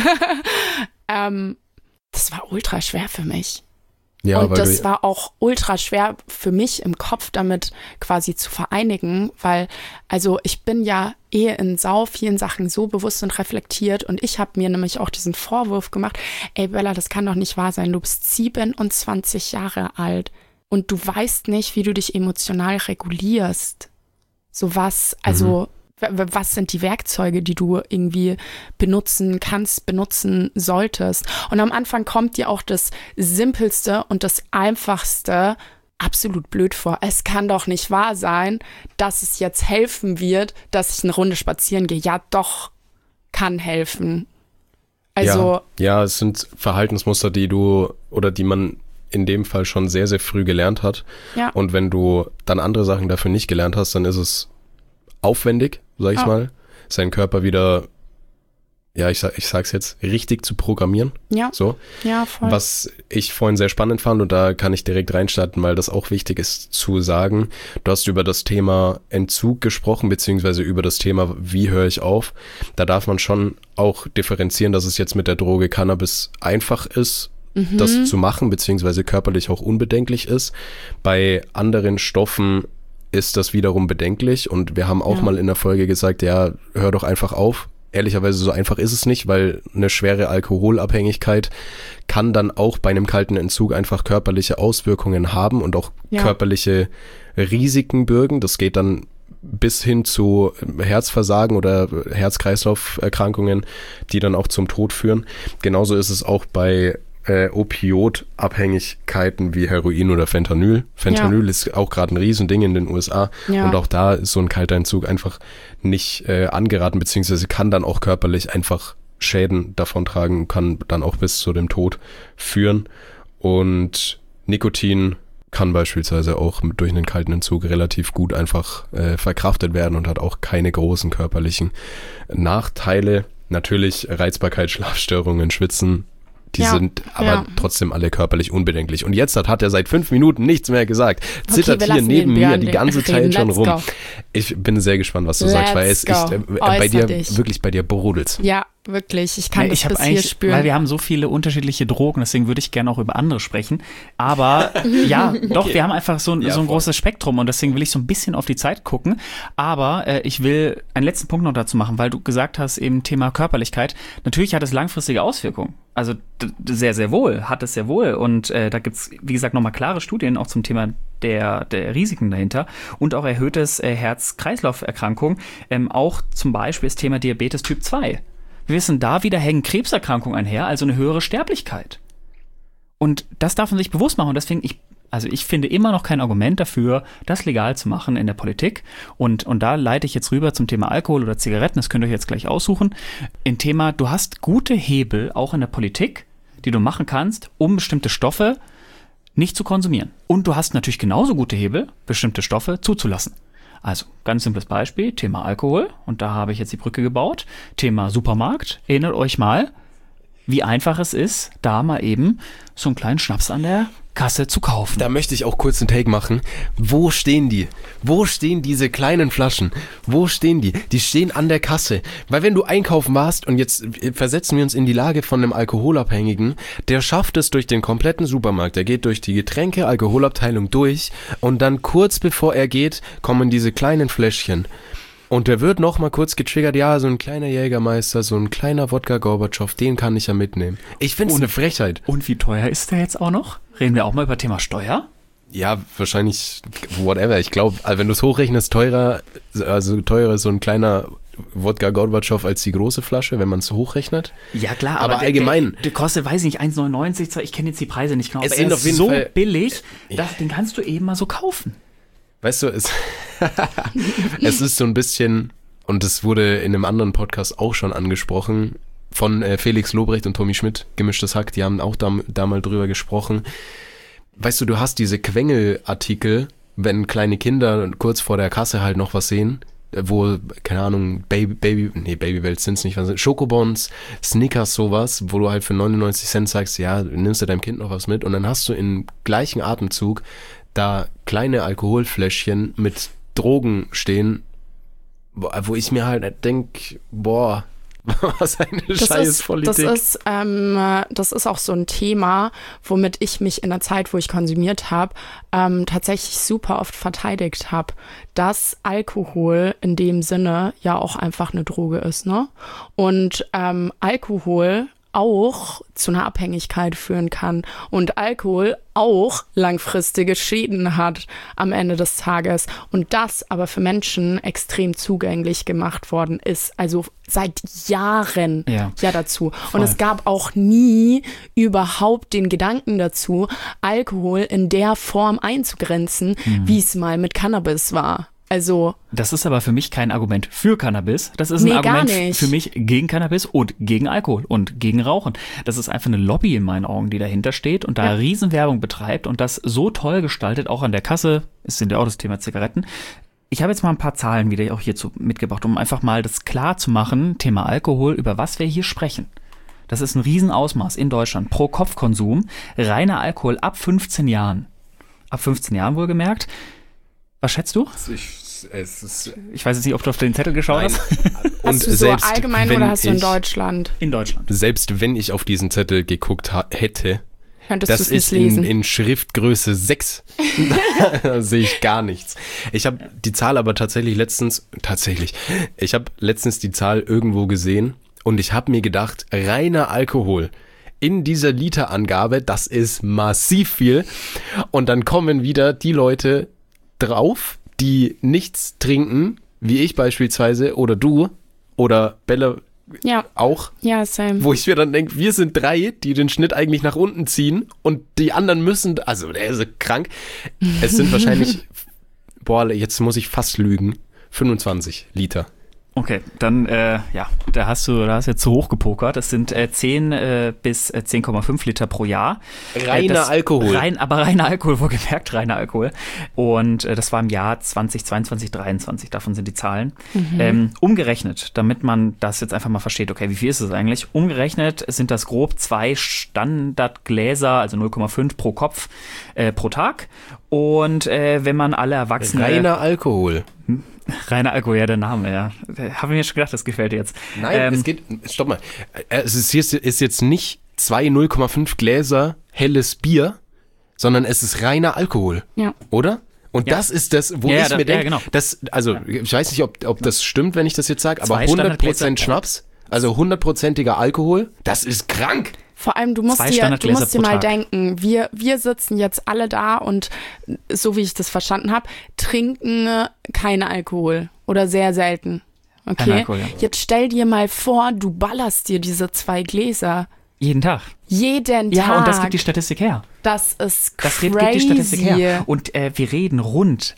Speaker 1: das war ultra schwer für mich. Ja, und das war auch ultra schwer für mich im Kopf damit quasi zu vereinigen, weil also ich bin ja in sau vielen Sachen so bewusst und reflektiert und ich habe mir nämlich auch diesen Vorwurf gemacht, ey Bella, das kann doch nicht wahr sein, du bist 27 Jahre alt und du weißt nicht, wie du dich emotional regulierst. So was, also was sind die Werkzeuge, die du irgendwie benutzen kannst, benutzen solltest? Und am Anfang kommt dir auch das Simpelste und das Einfachste absolut blöd vor. Es kann doch nicht wahr sein, dass es jetzt helfen wird, dass ich eine Runde spazieren gehe. Ja, doch, kann helfen. Also
Speaker 3: ja, es sind Verhaltensmuster, die man in dem Fall schon sehr, sehr früh gelernt hat. Ja. Und wenn du dann andere Sachen dafür nicht gelernt hast, dann ist es aufwendig, sag ich mal, seinen Körper wieder, ja, ich sag's jetzt, richtig zu programmieren. Ja. So. Ja, voll. Was ich vorhin sehr spannend fand und da kann ich direkt reinstarten, weil das auch wichtig ist zu sagen. Du hast über das Thema Entzug gesprochen, beziehungsweise über das Thema, wie höre ich auf. Da darf man schon auch differenzieren, dass es jetzt mit der Droge Cannabis einfach ist, das zu machen, beziehungsweise körperlich auch unbedenklich ist. Bei anderen Stoffen ist das wiederum bedenklich und wir haben auch mal in der Folge gesagt, ja, hör doch einfach auf. Ehrlicherweise so einfach ist es nicht, weil eine schwere Alkoholabhängigkeit kann dann auch bei einem kalten Entzug einfach körperliche Auswirkungen haben und auch körperliche Risiken bürgen. Das geht dann bis hin zu Herzversagen oder Herz-Kreislauf-Erkrankungen, die dann auch zum Tod führen. Genauso ist es auch bei Opioidabhängigkeiten wie Heroin oder Fentanyl. Fentanyl ist auch gerade ein Riesending in den USA und auch da ist so ein kalter Entzug einfach nicht angeraten, beziehungsweise kann dann auch körperlich einfach Schäden davontragen, kann dann auch bis zu dem Tod führen und Nikotin kann beispielsweise auch durch einen kalten Entzug relativ gut einfach verkraftet werden und hat auch keine großen körperlichen Nachteile. Natürlich Reizbarkeit, Schlafstörungen, Schwitzen, die sind aber trotzdem alle körperlich unbedenklich. Und jetzt hat er seit 5 Minuten nichts mehr gesagt. Zittert hier neben mir die ganze Zeit schon rum. Go. Ich bin sehr gespannt, was du sagst, weil bei dir brodelt's.
Speaker 1: Ja, wirklich. Ich kann das bis hier spüren.
Speaker 2: Weil wir haben so viele unterschiedliche Drogen, deswegen würde ich gerne auch über andere sprechen. Aber wir haben einfach so ein großes Spektrum und deswegen will ich so ein bisschen auf die Zeit gucken. Aber ich will einen letzten Punkt noch dazu machen, weil du gesagt hast, eben Thema Körperlichkeit. Natürlich hat es langfristige Auswirkungen. Also sehr, sehr wohl, hat es sehr wohl. Und da gibt's, wie gesagt, nochmal klare Studien auch zum Thema der Risiken dahinter und auch erhöhtes Herz-Kreislauf-Erkrankungen. Auch zum Beispiel das Thema Diabetes Typ 2. Wir wissen, da wieder hängen Krebserkrankungen einher, also eine höhere Sterblichkeit. Und das darf man sich bewusst machen. Und deswegen, Also ich finde immer noch kein Argument dafür, das legal zu machen in der Politik. Und da leite ich jetzt rüber zum Thema Alkohol oder Zigaretten, das könnt ihr euch jetzt gleich aussuchen. Im Thema, du hast gute Hebel auch in der Politik, die du machen kannst, um bestimmte Stoffe nicht zu konsumieren. Und du hast natürlich genauso gute Hebel, bestimmte Stoffe zuzulassen. Also, ganz simples Beispiel, Thema Alkohol. Und da habe ich jetzt die Brücke gebaut. Thema Supermarkt. Erinnert euch mal, wie einfach es ist, da mal eben so einen kleinen Schnaps an der Kasse zu kaufen.
Speaker 3: Da möchte ich auch kurz einen Take machen. Wo stehen die? Wo stehen diese kleinen Flaschen? Wo stehen die? Die stehen an der Kasse. Weil wenn du einkaufen warst, und jetzt versetzen wir uns in die Lage von einem Alkoholabhängigen, der schafft es durch den kompletten Supermarkt. Der geht durch die Getränke, Alkoholabteilung durch und dann kurz bevor er geht, kommen diese kleinen Fläschchen. Und der wird noch mal kurz getriggert, ja, so ein kleiner Jägermeister, so ein kleiner Wodka Gorbatschow, den kann ich ja mitnehmen. Ich finde es eine Frechheit.
Speaker 2: Und wie teuer ist der jetzt auch noch? Reden wir auch mal über Thema Steuer?
Speaker 3: Ja, wahrscheinlich whatever. Ich glaube, wenn du es hochrechnest, teurer ist so ein kleiner Wodka Gorbatschow als die große Flasche, wenn man es hochrechnet.
Speaker 2: Ja klar,
Speaker 3: aber allgemein.
Speaker 2: Der kostet, weiß ich nicht, 1,99, ich kenne jetzt die Preise nicht genau,
Speaker 3: Es
Speaker 2: aber
Speaker 3: sind
Speaker 2: er
Speaker 3: auf
Speaker 2: ist
Speaker 3: jeden
Speaker 2: so
Speaker 3: Fall
Speaker 2: billig, den kannst du eben mal so kaufen.
Speaker 3: Weißt du, es ist so ein bisschen, und das wurde in einem anderen Podcast auch schon angesprochen, von Felix Lobrecht und Tommy Schmidt, Gemischtes Hack, die haben auch da mal drüber gesprochen. Weißt du, du hast diese Quengelartikel, wenn kleine Kinder kurz vor der Kasse halt noch was sehen, wo, keine Ahnung, Babywelt sind's nicht, Schokobons, Snickers, sowas, wo du halt für 99 Cent sagst, ja, nimmst du deinem Kind noch was mit, und dann hast du im gleichen Atemzug da kleine Alkoholfläschchen mit Drogen stehen, wo ich mir halt denke, boah, was eine Scheißpolitik.
Speaker 1: Das ist auch so ein Thema, womit ich mich in der Zeit, wo ich konsumiert habe, tatsächlich super oft verteidigt habe, dass Alkohol in dem Sinne ja auch einfach eine Droge ist, ne? Und Alkohol auch zu einer Abhängigkeit führen kann und Alkohol auch langfristige Schäden hat am Ende des Tages und das aber für Menschen extrem zugänglich gemacht worden ist, also seit Jahren ja dazu. Und es gab auch nie überhaupt den Gedanken dazu, Alkohol in der Form einzugrenzen, wie es mal mit Cannabis war. Also
Speaker 2: das ist aber für mich kein Argument für Cannabis. Das ist ein Argument für mich gegen Cannabis und gegen Alkohol und gegen Rauchen. Das ist einfach eine Lobby in meinen Augen, die dahinter steht und da Riesenwerbung betreibt und das so toll gestaltet, auch an der Kasse. Es sind ja auch das Thema Zigaretten. Ich habe jetzt mal ein paar Zahlen wieder auch hierzu mitgebracht, um einfach mal das klar zu machen, Thema Alkohol, über was wir hier sprechen. Das ist ein Riesenausmaß in Deutschland. Pro Kopfkonsum, reiner Alkohol ab 15 Jahren. Ab 15 Jahren wohlgemerkt. Was schätzt du? Ich weiß jetzt nicht, ob du auf den Zettel geschaut hast.
Speaker 1: Und hast du so allgemein oder hast du in Deutschland?
Speaker 2: In Deutschland.
Speaker 3: Selbst wenn ich auf diesen Zettel geguckt hätte,
Speaker 1: könntest
Speaker 3: das ist in Schriftgröße 6. Da sehe ich gar nichts. Ich habe die Zahl aber ich habe letztens die Zahl irgendwo gesehen und ich habe mir gedacht, reiner Alkohol in dieser Literangabe, das ist massiv viel. Und dann kommen wieder die Leute drauf, die nichts trinken, wie ich beispielsweise oder du oder Bella auch.
Speaker 1: Ja, same.
Speaker 3: Wo ich mir dann denke, wir sind 3, die den Schnitt eigentlich nach unten ziehen und die anderen müssen, also der ist krank. Es sind wahrscheinlich, jetzt muss ich fast lügen, 25 Liter.
Speaker 2: Okay, dann, da hast du jetzt zu hoch gepokert. Das sind 10 bis 10,5 Liter pro Jahr.
Speaker 3: Reiner Alkohol.
Speaker 2: Reiner Alkohol, wohlgemerkt, reiner Alkohol. Und das war im Jahr 2022, 2023, davon sind die Zahlen. Umgerechnet, damit man das jetzt einfach mal versteht, okay, wie viel ist es eigentlich? Umgerechnet sind das grob 2 Standardgläser, also 0,5 pro Kopf pro Tag. Und wenn man alle Erwachsenen...
Speaker 3: Reiner Alkohol.
Speaker 2: Reiner Alkohol, ja, der Name, ja. Habe ich mir schon gedacht, das gefällt dir jetzt.
Speaker 3: Nein, stopp mal. Es ist jetzt nicht 2 0,5 Gläser helles Bier, sondern es ist reiner Alkohol.
Speaker 1: Ja.
Speaker 3: Oder? Und das ist das, wo ich mir denke, genau. Ich weiß nicht, ob das stimmt, wenn ich das jetzt sage, aber 100% Schnaps, also 100%iger Alkohol, das ist krank.
Speaker 1: Vor allem, du musst dir mal denken, wir sitzen jetzt alle da und so wie ich das verstanden habe, trinken keinen Alkohol oder sehr selten. Okay?
Speaker 2: Alkohol, ja.
Speaker 1: Jetzt stell dir mal vor, du ballerst dir diese 2 Gläser.
Speaker 2: Jeden Tag.
Speaker 1: Jeden Tag.
Speaker 2: Ja, und das gibt die Statistik her.
Speaker 1: Das ist crazy.
Speaker 2: Das gibt die Statistik her. Und wir reden rund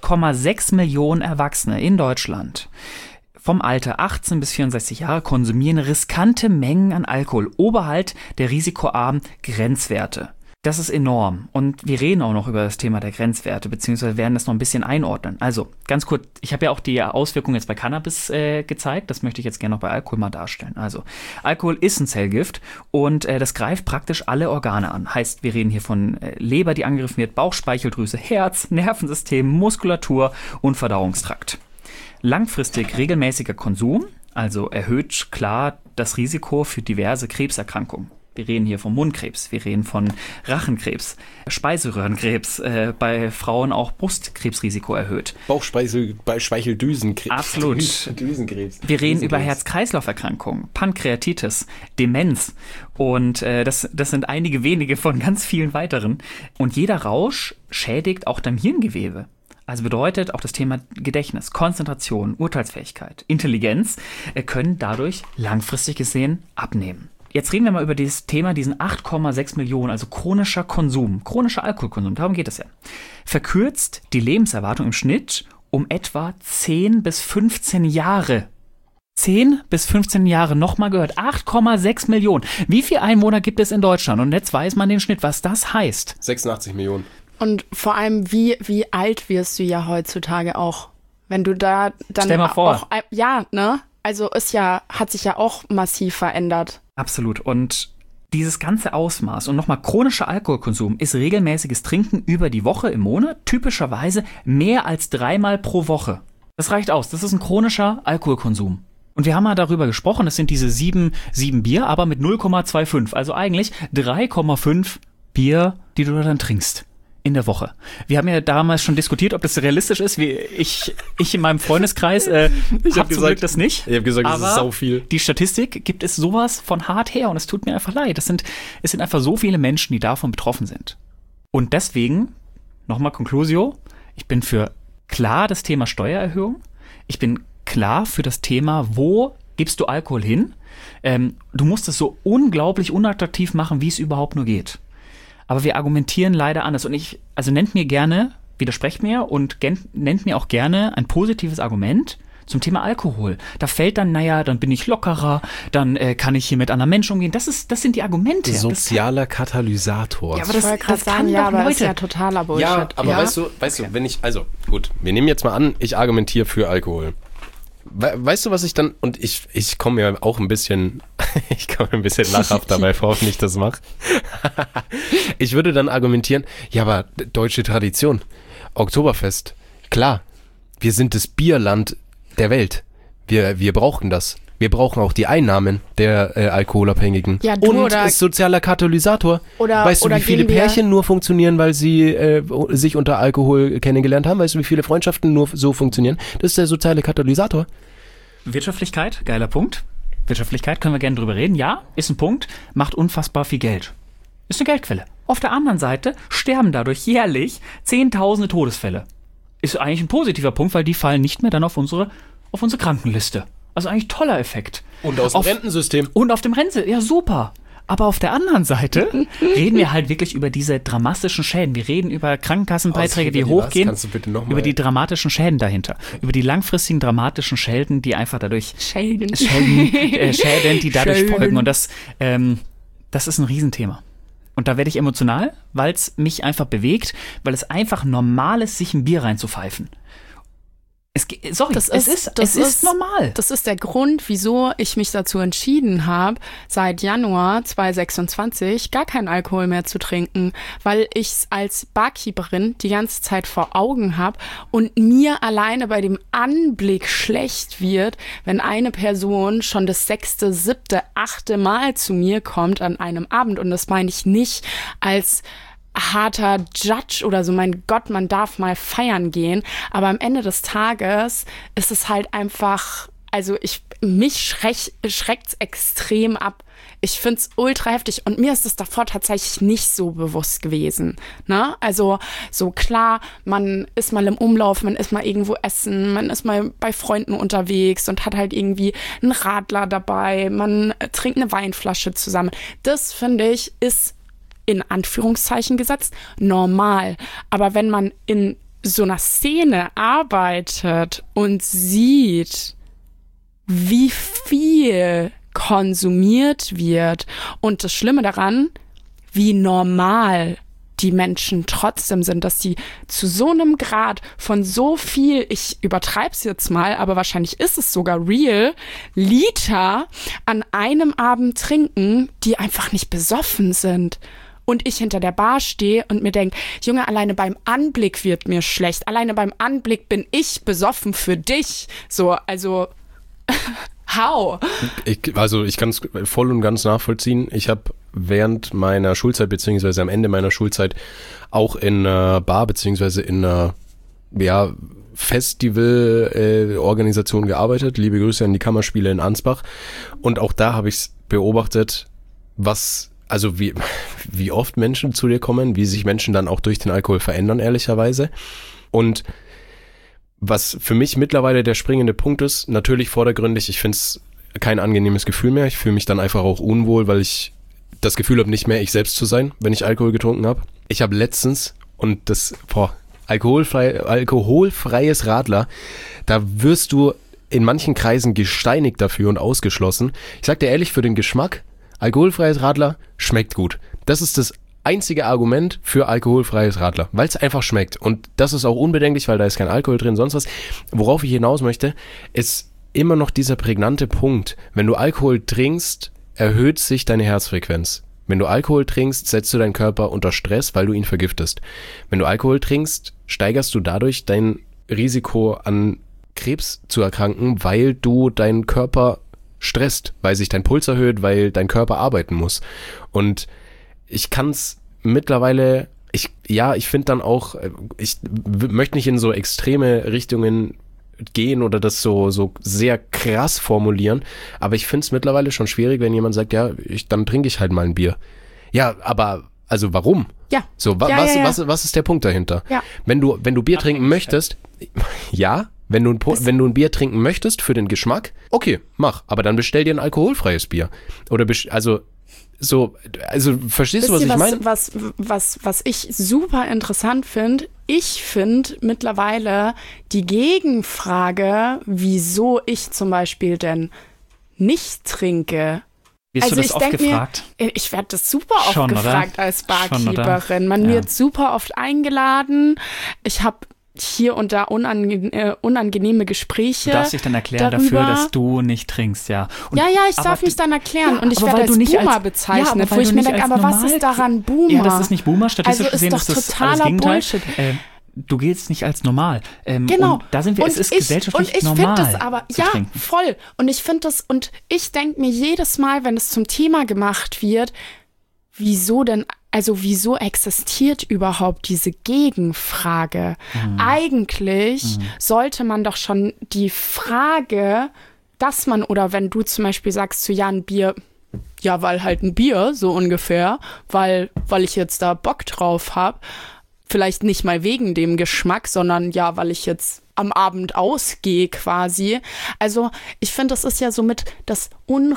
Speaker 2: 8,6 Millionen Erwachsene in Deutschland vom Alter 18 bis 64 Jahre konsumieren riskante Mengen an Alkohol oberhalb der risikoarmen Grenzwerte. Das ist enorm. Und wir reden auch noch über das Thema der Grenzwerte, beziehungsweise werden das noch ein bisschen einordnen. Also, ganz kurz, ich habe ja auch die Auswirkungen jetzt bei Cannabis gezeigt. Das möchte ich jetzt gerne noch bei Alkohol mal darstellen. Also, Alkohol ist ein Zellgift und das greift praktisch alle Organe an. Heißt, wir reden hier von Leber, die angegriffen wird, Bauchspeicheldrüse, Herz, Nervensystem, Muskulatur und Verdauungstrakt. Langfristig regelmäßiger Konsum, also erhöht klar das Risiko für diverse Krebserkrankungen. Wir reden hier vom Mundkrebs, wir reden von Rachenkrebs, Speiseröhrenkrebs, bei Frauen auch Brustkrebsrisiko erhöht.
Speaker 3: Bauchspeicheldüsenkrebs.
Speaker 2: Absolut.
Speaker 3: Düsenkrebs.
Speaker 2: Wir reden über Herz-Kreislauf-Erkrankungen, Pankreatitis, Demenz und das sind einige wenige von ganz vielen weiteren. Und jeder Rausch schädigt auch dein Hirngewebe. Also bedeutet auch das Thema Gedächtnis, Konzentration, Urteilsfähigkeit, Intelligenz können dadurch langfristig gesehen abnehmen. Jetzt reden wir mal über dieses Thema, diesen 8,6 Millionen, also chronischer Konsum, chronischer Alkoholkonsum, darum geht es ja. Verkürzt die Lebenserwartung im Schnitt um etwa 10 bis 15 Jahre. 10 bis 15 Jahre, nochmal gehört, 8,6 Millionen. Wie viele Einwohner gibt es in Deutschland? Und jetzt weiß man den Schnitt, was das heißt.
Speaker 3: 86 Millionen.
Speaker 1: Und vor allem, wie alt wirst du ja heutzutage auch? Wenn du da dann
Speaker 2: Stell mal vor.
Speaker 1: auch, ja, ne? Also hat sich ja auch massiv verändert.
Speaker 2: Absolut. Und dieses ganze Ausmaß und nochmal chronischer Alkoholkonsum ist regelmäßiges Trinken über die Woche im Monat, typischerweise mehr als 3-mal pro Woche. Das reicht aus. Das ist ein chronischer Alkoholkonsum. Und wir haben mal darüber gesprochen, das sind diese 7 Bier, aber mit 0,25. Also eigentlich 3,5 Bier, die du dann trinkst. In der Woche. Wir haben ja damals schon diskutiert, ob das realistisch ist. Ich in meinem Freundeskreis habe zum Glück das nicht.
Speaker 3: Ich habe gesagt,
Speaker 2: aber
Speaker 3: das ist sau viel.
Speaker 2: Die Statistik gibt es sowas von hart her und es tut mir einfach leid. Es sind einfach so viele Menschen, die davon betroffen sind. Und deswegen, nochmal Conclusio, ich bin für klar das Thema Steuererhöhung. Ich bin klar für das Thema, wo gibst du Alkohol hin? Du musst es so unglaublich unattraktiv machen, wie es überhaupt nur geht. Aber wir argumentieren leider anders. Und nennt mir gerne, widersprecht mir und nennt mir auch gerne ein positives Argument zum Thema Alkohol. Da fällt dann, dann bin ich lockerer, dann kann ich hier mit anderen Menschen umgehen. Das sind die Argumente.
Speaker 3: Sozialer Katalysator.
Speaker 1: Ja, aber das kann doch Leute. Das ist ja totaler Bullshit.
Speaker 3: Ja, aber ja? Weißt du, gut, wir nehmen jetzt mal an, ich argumentiere für Alkohol. Weißt du, was ich dann, und ich komme mir auch ein bisschen, lachhaft dabei vor, wenn ich das mache. Ich würde dann argumentieren, ja, aber deutsche Tradition, Oktoberfest, klar, wir sind das Bierland der Welt. Wir brauchen das. Wir brauchen auch die Einnahmen der Alkoholabhängigen.
Speaker 1: Ja,
Speaker 3: und ist sozialer Katalysator. Weißt du, wie viele Pärchen nur funktionieren, weil sie sich unter Alkohol kennengelernt haben? Weißt du, wie viele Freundschaften nur so funktionieren? Das ist der soziale Katalysator.
Speaker 2: Wirtschaftlichkeit, geiler Punkt. Wirtschaftlichkeit, können wir gerne drüber reden. Ja, ist ein Punkt, macht unfassbar viel Geld. Ist eine Geldquelle. Auf der anderen Seite sterben dadurch jährlich Zehntausende Todesfälle. Ist eigentlich ein positiver Punkt, weil die fallen nicht mehr dann auf unsere Krankenliste. Also eigentlich toller Effekt.
Speaker 3: Und aus dem Rentensystem.
Speaker 2: Und auf dem Rentensystem, ja super. Aber auf der anderen Seite reden wir halt wirklich über diese dramatischen Schäden. Wir reden über Krankenkassenbeiträge, die hochgehen, über die dramatischen Schäden dahinter. Über die langfristigen dramatischen Schäden, die einfach dadurch Schäden, die dadurch folgen. Und das ist ein Riesenthema. Und da werde ich emotional, weil es mich einfach bewegt, weil es einfach normal ist, sich ein Bier reinzupfeifen. Es ist normal.
Speaker 1: Das ist der Grund, wieso ich mich dazu entschieden habe, seit Januar 2026 gar keinen Alkohol mehr zu trinken, weil ich es als Barkeeperin die ganze Zeit vor Augen habe und mir alleine bei dem Anblick schlecht wird, wenn eine Person schon das 6., 7., 8. Mal zu mir kommt an einem Abend. Und das meine ich nicht als harter Judge oder so, mein Gott, man darf mal feiern gehen, aber am Ende des Tages ist es halt einfach, also ich mich schreckt's extrem ab. Ich find's ultra heftig und mir ist es davor tatsächlich nicht so bewusst gewesen. Ne? Also so klar, man ist mal im Umlauf, man ist mal irgendwo essen, man ist mal bei Freunden unterwegs und hat halt irgendwie einen Radler dabei, man trinkt eine Weinflasche zusammen. Das, finde ich, ist in Anführungszeichen gesetzt normal. Aber wenn man in so einer Szene arbeitet und sieht, wie viel konsumiert wird und das Schlimme daran, wie normal die Menschen trotzdem sind, dass sie zu so einem Grad von so viel, ich übertreib's jetzt mal, aber wahrscheinlich ist es sogar real, Liter an einem Abend trinken, die einfach nicht besoffen sind. Und ich hinter der Bar stehe und mir denke, Junge, alleine beim Anblick wird mir schlecht. Alleine beim Anblick bin ich besoffen für dich. So, also, how?
Speaker 3: Ich kann es voll und ganz nachvollziehen. Ich habe während meiner Schulzeit, beziehungsweise am Ende meiner Schulzeit, auch in einer Bar, beziehungsweise in einer, Festival-Organisation gearbeitet. Liebe Grüße an die Kammerspiele in Ansbach. Und auch da habe ich es beobachtet, wie oft Menschen zu dir kommen, wie sich Menschen dann auch durch den Alkohol verändern, ehrlicherweise. Und was für mich mittlerweile der springende Punkt ist, natürlich vordergründig, ich finde es kein angenehmes Gefühl mehr. Ich fühle mich dann einfach auch unwohl, weil ich das Gefühl habe, nicht mehr ich selbst zu sein, wenn ich Alkohol getrunken habe. Ich habe letztens, und das, alkoholfreies Radler, da wirst du in manchen Kreisen gesteinigt dafür und ausgeschlossen. Ich sag dir ehrlich, für den Geschmack, alkoholfreies Radler schmeckt gut. Das ist das einzige Argument für alkoholfreies Radler, weil es einfach schmeckt. Und das ist auch unbedenklich, weil da ist kein Alkohol drin, sonst was. Worauf ich hinaus möchte, ist immer noch dieser prägnante Punkt. Wenn du Alkohol trinkst, erhöht sich deine Herzfrequenz. Wenn du Alkohol trinkst, setzt du deinen Körper unter Stress, weil du ihn vergiftest. Wenn du Alkohol trinkst, steigerst du dadurch dein Risiko an Krebs zu erkranken, weil du deinen Körper stresst, weil sich dein Puls erhöht, weil dein Körper arbeiten muss. Und ich kann es mittlerweile, ich finde dann auch, ich möchte nicht in so extreme Richtungen gehen oder das so sehr krass formulieren, aber ich finde es mittlerweile schon schwierig, wenn jemand sagt, dann trinke ich halt mal ein Bier. Ja, aber, also warum?
Speaker 1: Ja.
Speaker 3: So, was ist der Punkt dahinter?
Speaker 1: Ja.
Speaker 3: Wenn du Bier trinken möchtest, wenn du ein Bier trinken möchtest für den Geschmack, okay, mach. Aber dann bestell dir ein alkoholfreies Bier. Oder verstehst du, was ich meine?
Speaker 1: Was ich super interessant finde, ich finde mittlerweile die Gegenfrage, wieso ich zum Beispiel nicht trinke.
Speaker 2: Wirst du das oft gefragt?
Speaker 1: Ich werde das super oft gefragt als Barkeeperin.
Speaker 2: Schon,
Speaker 1: Man wird super oft eingeladen. Ich habe hier und da unangenehme Gespräche.
Speaker 2: Du darfst dich dann erklären dafür, dass du nicht trinkst, ja. Und,
Speaker 1: ich darf mich dann erklären und ich werde als
Speaker 2: nicht
Speaker 1: Boomer bezeichnet, wo ich mir denke, aber was ist daran Boomer?
Speaker 2: Ja, das ist nicht Boomer, statistisch
Speaker 1: gesehen
Speaker 2: ist das
Speaker 1: totaler
Speaker 2: alles Gegenteil.
Speaker 1: Bullshit.
Speaker 2: Du giltst nicht als normal.
Speaker 1: Genau.
Speaker 2: Und da sind wir, es ist gesellschaftlich normal.
Speaker 1: Und ich finde das aber, voll. Und ich finde das, und ich denke mir jedes Mal, wenn es zum Thema gemacht wird, wieso existiert überhaupt diese Gegenfrage? Eigentlich sollte man doch schon die Frage, dass man, oder wenn du zum Beispiel sagst zu ein Bier, ja, weil halt ein Bier, so ungefähr, weil ich jetzt da Bock drauf habe, vielleicht nicht mal wegen dem Geschmack, sondern ja, weil ich jetzt am Abend ausgehe quasi. Also ich finde, das ist ja somit das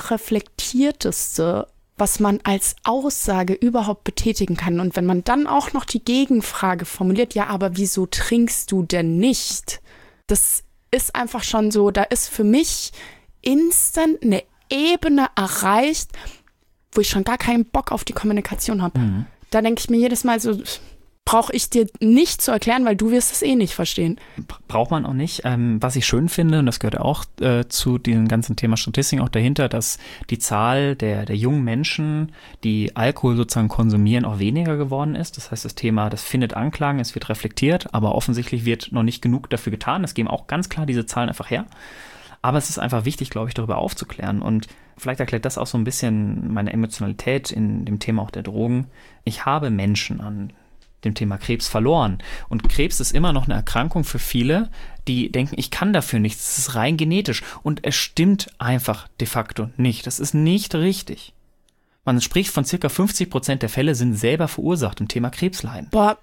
Speaker 1: Unreflektierteste, was man als Aussage überhaupt betätigen kann. Und wenn man dann auch noch die Gegenfrage formuliert, ja, aber wieso trinkst du denn nicht? Das ist einfach schon so, da ist für mich instant eine Ebene erreicht, wo ich schon gar keinen Bock auf die Kommunikation habe. Da denke ich mir jedes Mal so, brauche ich dir nicht zu erklären, weil du wirst es eh nicht verstehen.
Speaker 2: Braucht man auch nicht. Was ich schön finde, und das gehört auch zu diesem ganzen Thema Statistik auch dahinter, dass die Zahl der jungen Menschen, die Alkohol sozusagen konsumieren, auch weniger geworden ist. Das heißt, das Thema, das findet Anklang, es wird reflektiert, aber offensichtlich wird noch nicht genug dafür getan. Das geben auch ganz klar diese Zahlen einfach her. Aber es ist einfach wichtig, glaube ich, darüber aufzuklären. Und vielleicht erklärt das auch so ein bisschen meine Emotionalität in dem Thema auch der Drogen. Ich habe Menschen an dem Thema Krebs verloren. Und Krebs ist immer noch eine Erkrankung für viele, die denken, ich kann dafür nichts, das ist rein genetisch. Und es stimmt einfach de facto nicht. Das ist nicht richtig. Man spricht von ca. 50% der Fälle sind selber verursacht im Thema Krebsleiden.
Speaker 1: Boah,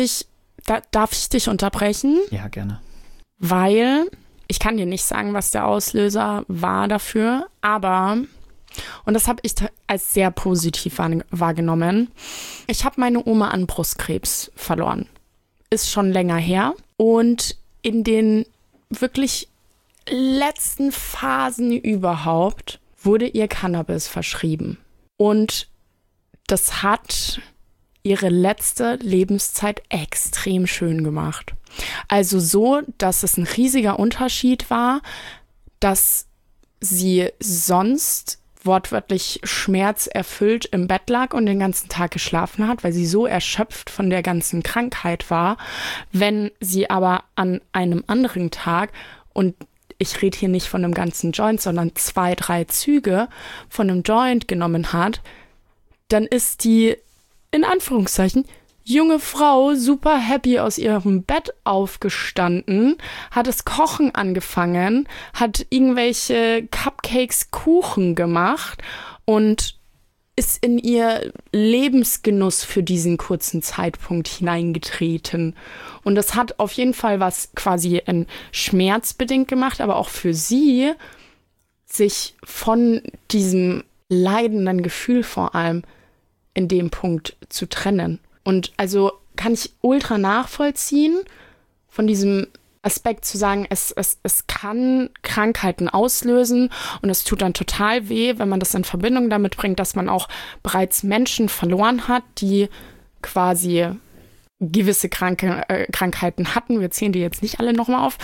Speaker 1: darf ich dich unterbrechen?
Speaker 2: Ja, gerne.
Speaker 1: Weil, ich kann dir nicht sagen, was der Auslöser war dafür, aber, und das habe ich als sehr positiv wahrgenommen, ich habe meine Oma an Brustkrebs verloren. Ist schon länger her. Und in den wirklich letzten Phasen überhaupt wurde ihr Cannabis verschrieben. Und das hat ihre letzte Lebenszeit extrem schön gemacht. Also so, dass es ein riesiger Unterschied war, dass sie sonst wortwörtlich schmerzerfüllt im Bett lag und den ganzen Tag geschlafen hat, weil sie so erschöpft von der ganzen Krankheit war. Wenn sie aber an einem anderen Tag, und ich rede hier nicht von einem ganzen Joint, sondern 2, 3 Züge von einem Joint genommen hat, dann ist die, in Anführungszeichen, junge Frau super happy aus ihrem Bett aufgestanden, hat das Kochen angefangen, hat irgendwelche Cupcakes, Kuchen gemacht und ist in ihr Lebensgenuss für diesen kurzen Zeitpunkt hineingetreten. Und das hat auf jeden Fall was quasi schmerzbedingt gemacht, aber auch für sie, sich von diesem leidenden Gefühl vor allem in dem Punkt zu trennen. Und also kann ich ultra nachvollziehen, von diesem Aspekt zu sagen, es kann Krankheiten auslösen und es tut dann total weh, wenn man das in Verbindung damit bringt, dass man auch bereits Menschen verloren hat, die quasi gewisse Krankheiten hatten. Wir zählen die jetzt nicht alle nochmal auf.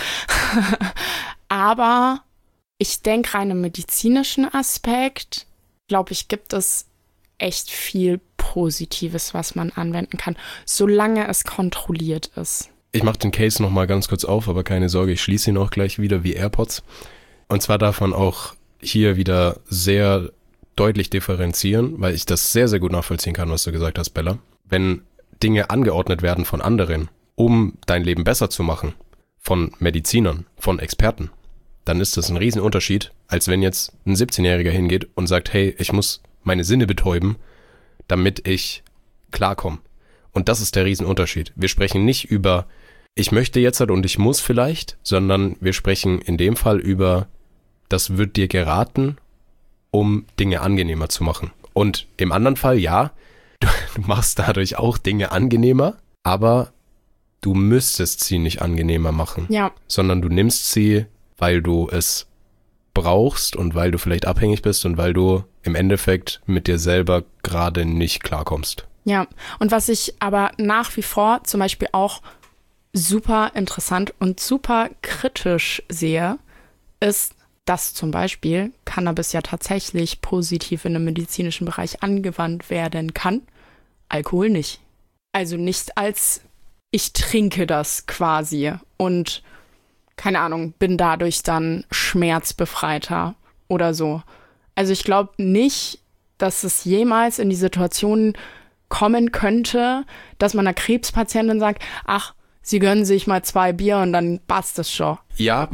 Speaker 1: Aber ich denke, rein im medizinischen Aspekt, glaube ich, gibt es echt viel Positives, was man anwenden kann, solange es kontrolliert ist.
Speaker 3: Ich mache den Case nochmal ganz kurz auf, aber keine Sorge, ich schließe ihn auch gleich wieder wie AirPods. Und zwar darf man auch hier wieder sehr deutlich differenzieren, weil ich das sehr, sehr gut nachvollziehen kann, was du gesagt hast, Bella. Wenn Dinge angeordnet werden von anderen, um dein Leben besser zu machen, von Medizinern, von Experten, dann ist das ein Riesenunterschied, als wenn jetzt ein 17-Jähriger hingeht und sagt, hey, ich muss meine Sinne betäuben, damit ich klarkomme. Und das ist der Riesenunterschied. Wir sprechen nicht über, ich möchte jetzt und ich muss vielleicht, sondern wir sprechen in dem Fall über, das wird dir geraten, um Dinge angenehmer zu machen. Und im anderen Fall, ja, du machst dadurch auch Dinge angenehmer, aber du müsstest sie nicht angenehmer machen.
Speaker 1: Ja.
Speaker 3: Sondern du nimmst sie, weil du es brauchst und weil du vielleicht abhängig bist und weil du im Endeffekt mit dir selber gerade nicht klarkommst.
Speaker 1: Ja, und was ich aber nach wie vor zum Beispiel auch super interessant und super kritisch sehe, ist, dass zum Beispiel Cannabis ja tatsächlich positiv in dem medizinischen Bereich angewandt werden kann, Alkohol nicht. Also nicht als ich trinke das quasi und keine Ahnung, bin dadurch dann schmerzbefreiter oder so. Also ich glaube nicht, dass es jemals in die Situation kommen könnte, dass man einer Krebspatientin sagt, ach, sie gönnen sich mal 2 Bier und dann passt es schon.
Speaker 3: Ja,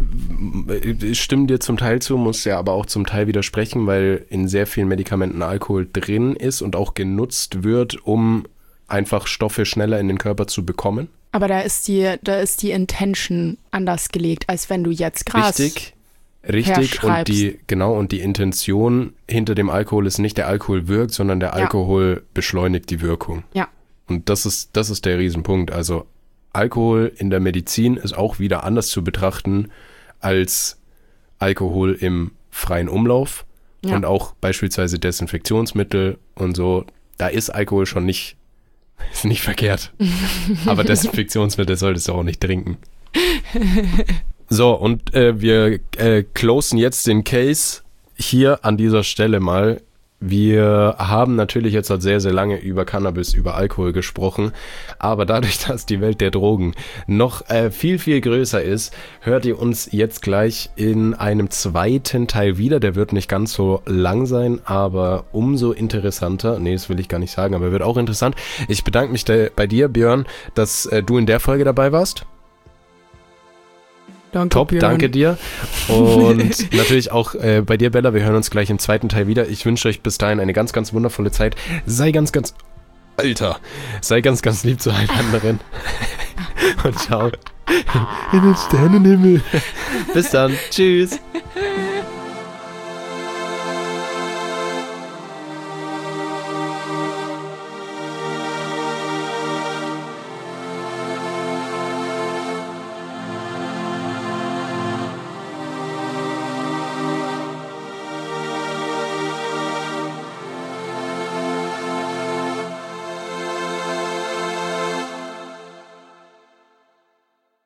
Speaker 3: ich stimme dir zum Teil zu, muss ja aber auch zum Teil widersprechen, weil in sehr vielen Medikamenten Alkohol drin ist und auch genutzt wird, um einfach Stoffe schneller in den Körper zu bekommen.
Speaker 1: Aber da ist die Intention anders gelegt, als wenn du jetzt Gras
Speaker 3: Richtig, und die Intention hinter dem Alkohol ist nicht, der Alkohol wirkt, sondern der Alkohol beschleunigt die Wirkung.
Speaker 1: Ja.
Speaker 3: Und das ist der Riesenpunkt. Also Alkohol in der Medizin ist auch wieder anders zu betrachten als Alkohol im freien Umlauf und auch beispielsweise Desinfektionsmittel und so. Da ist Alkohol schon nicht verkehrt. Aber Desinfektionsmittel solltest du auch nicht trinken. So, und wir closen jetzt den Case hier an dieser Stelle mal. Wir haben natürlich jetzt halt sehr, sehr lange über Cannabis, über Alkohol gesprochen, aber dadurch, dass die Welt der Drogen noch viel, viel größer ist, hört ihr uns jetzt gleich in einem zweiten Teil wieder. Der wird nicht ganz so lang sein, aber umso interessanter. Nee, das will ich gar nicht sagen, aber wird auch interessant. Ich bedanke mich bei dir, Björn, dass du in der Folge dabei warst.
Speaker 1: Danke,
Speaker 3: Top,
Speaker 1: Björn.
Speaker 3: danke dir. Und natürlich auch bei dir, Bella. Wir hören uns gleich im zweiten Teil wieder. Ich wünsche euch bis dahin eine ganz, ganz wundervolle Zeit. Sei ganz, ganz lieb zu allen anderen. Und ciao. In den Sternenhimmel. Bis dann. Tschüss.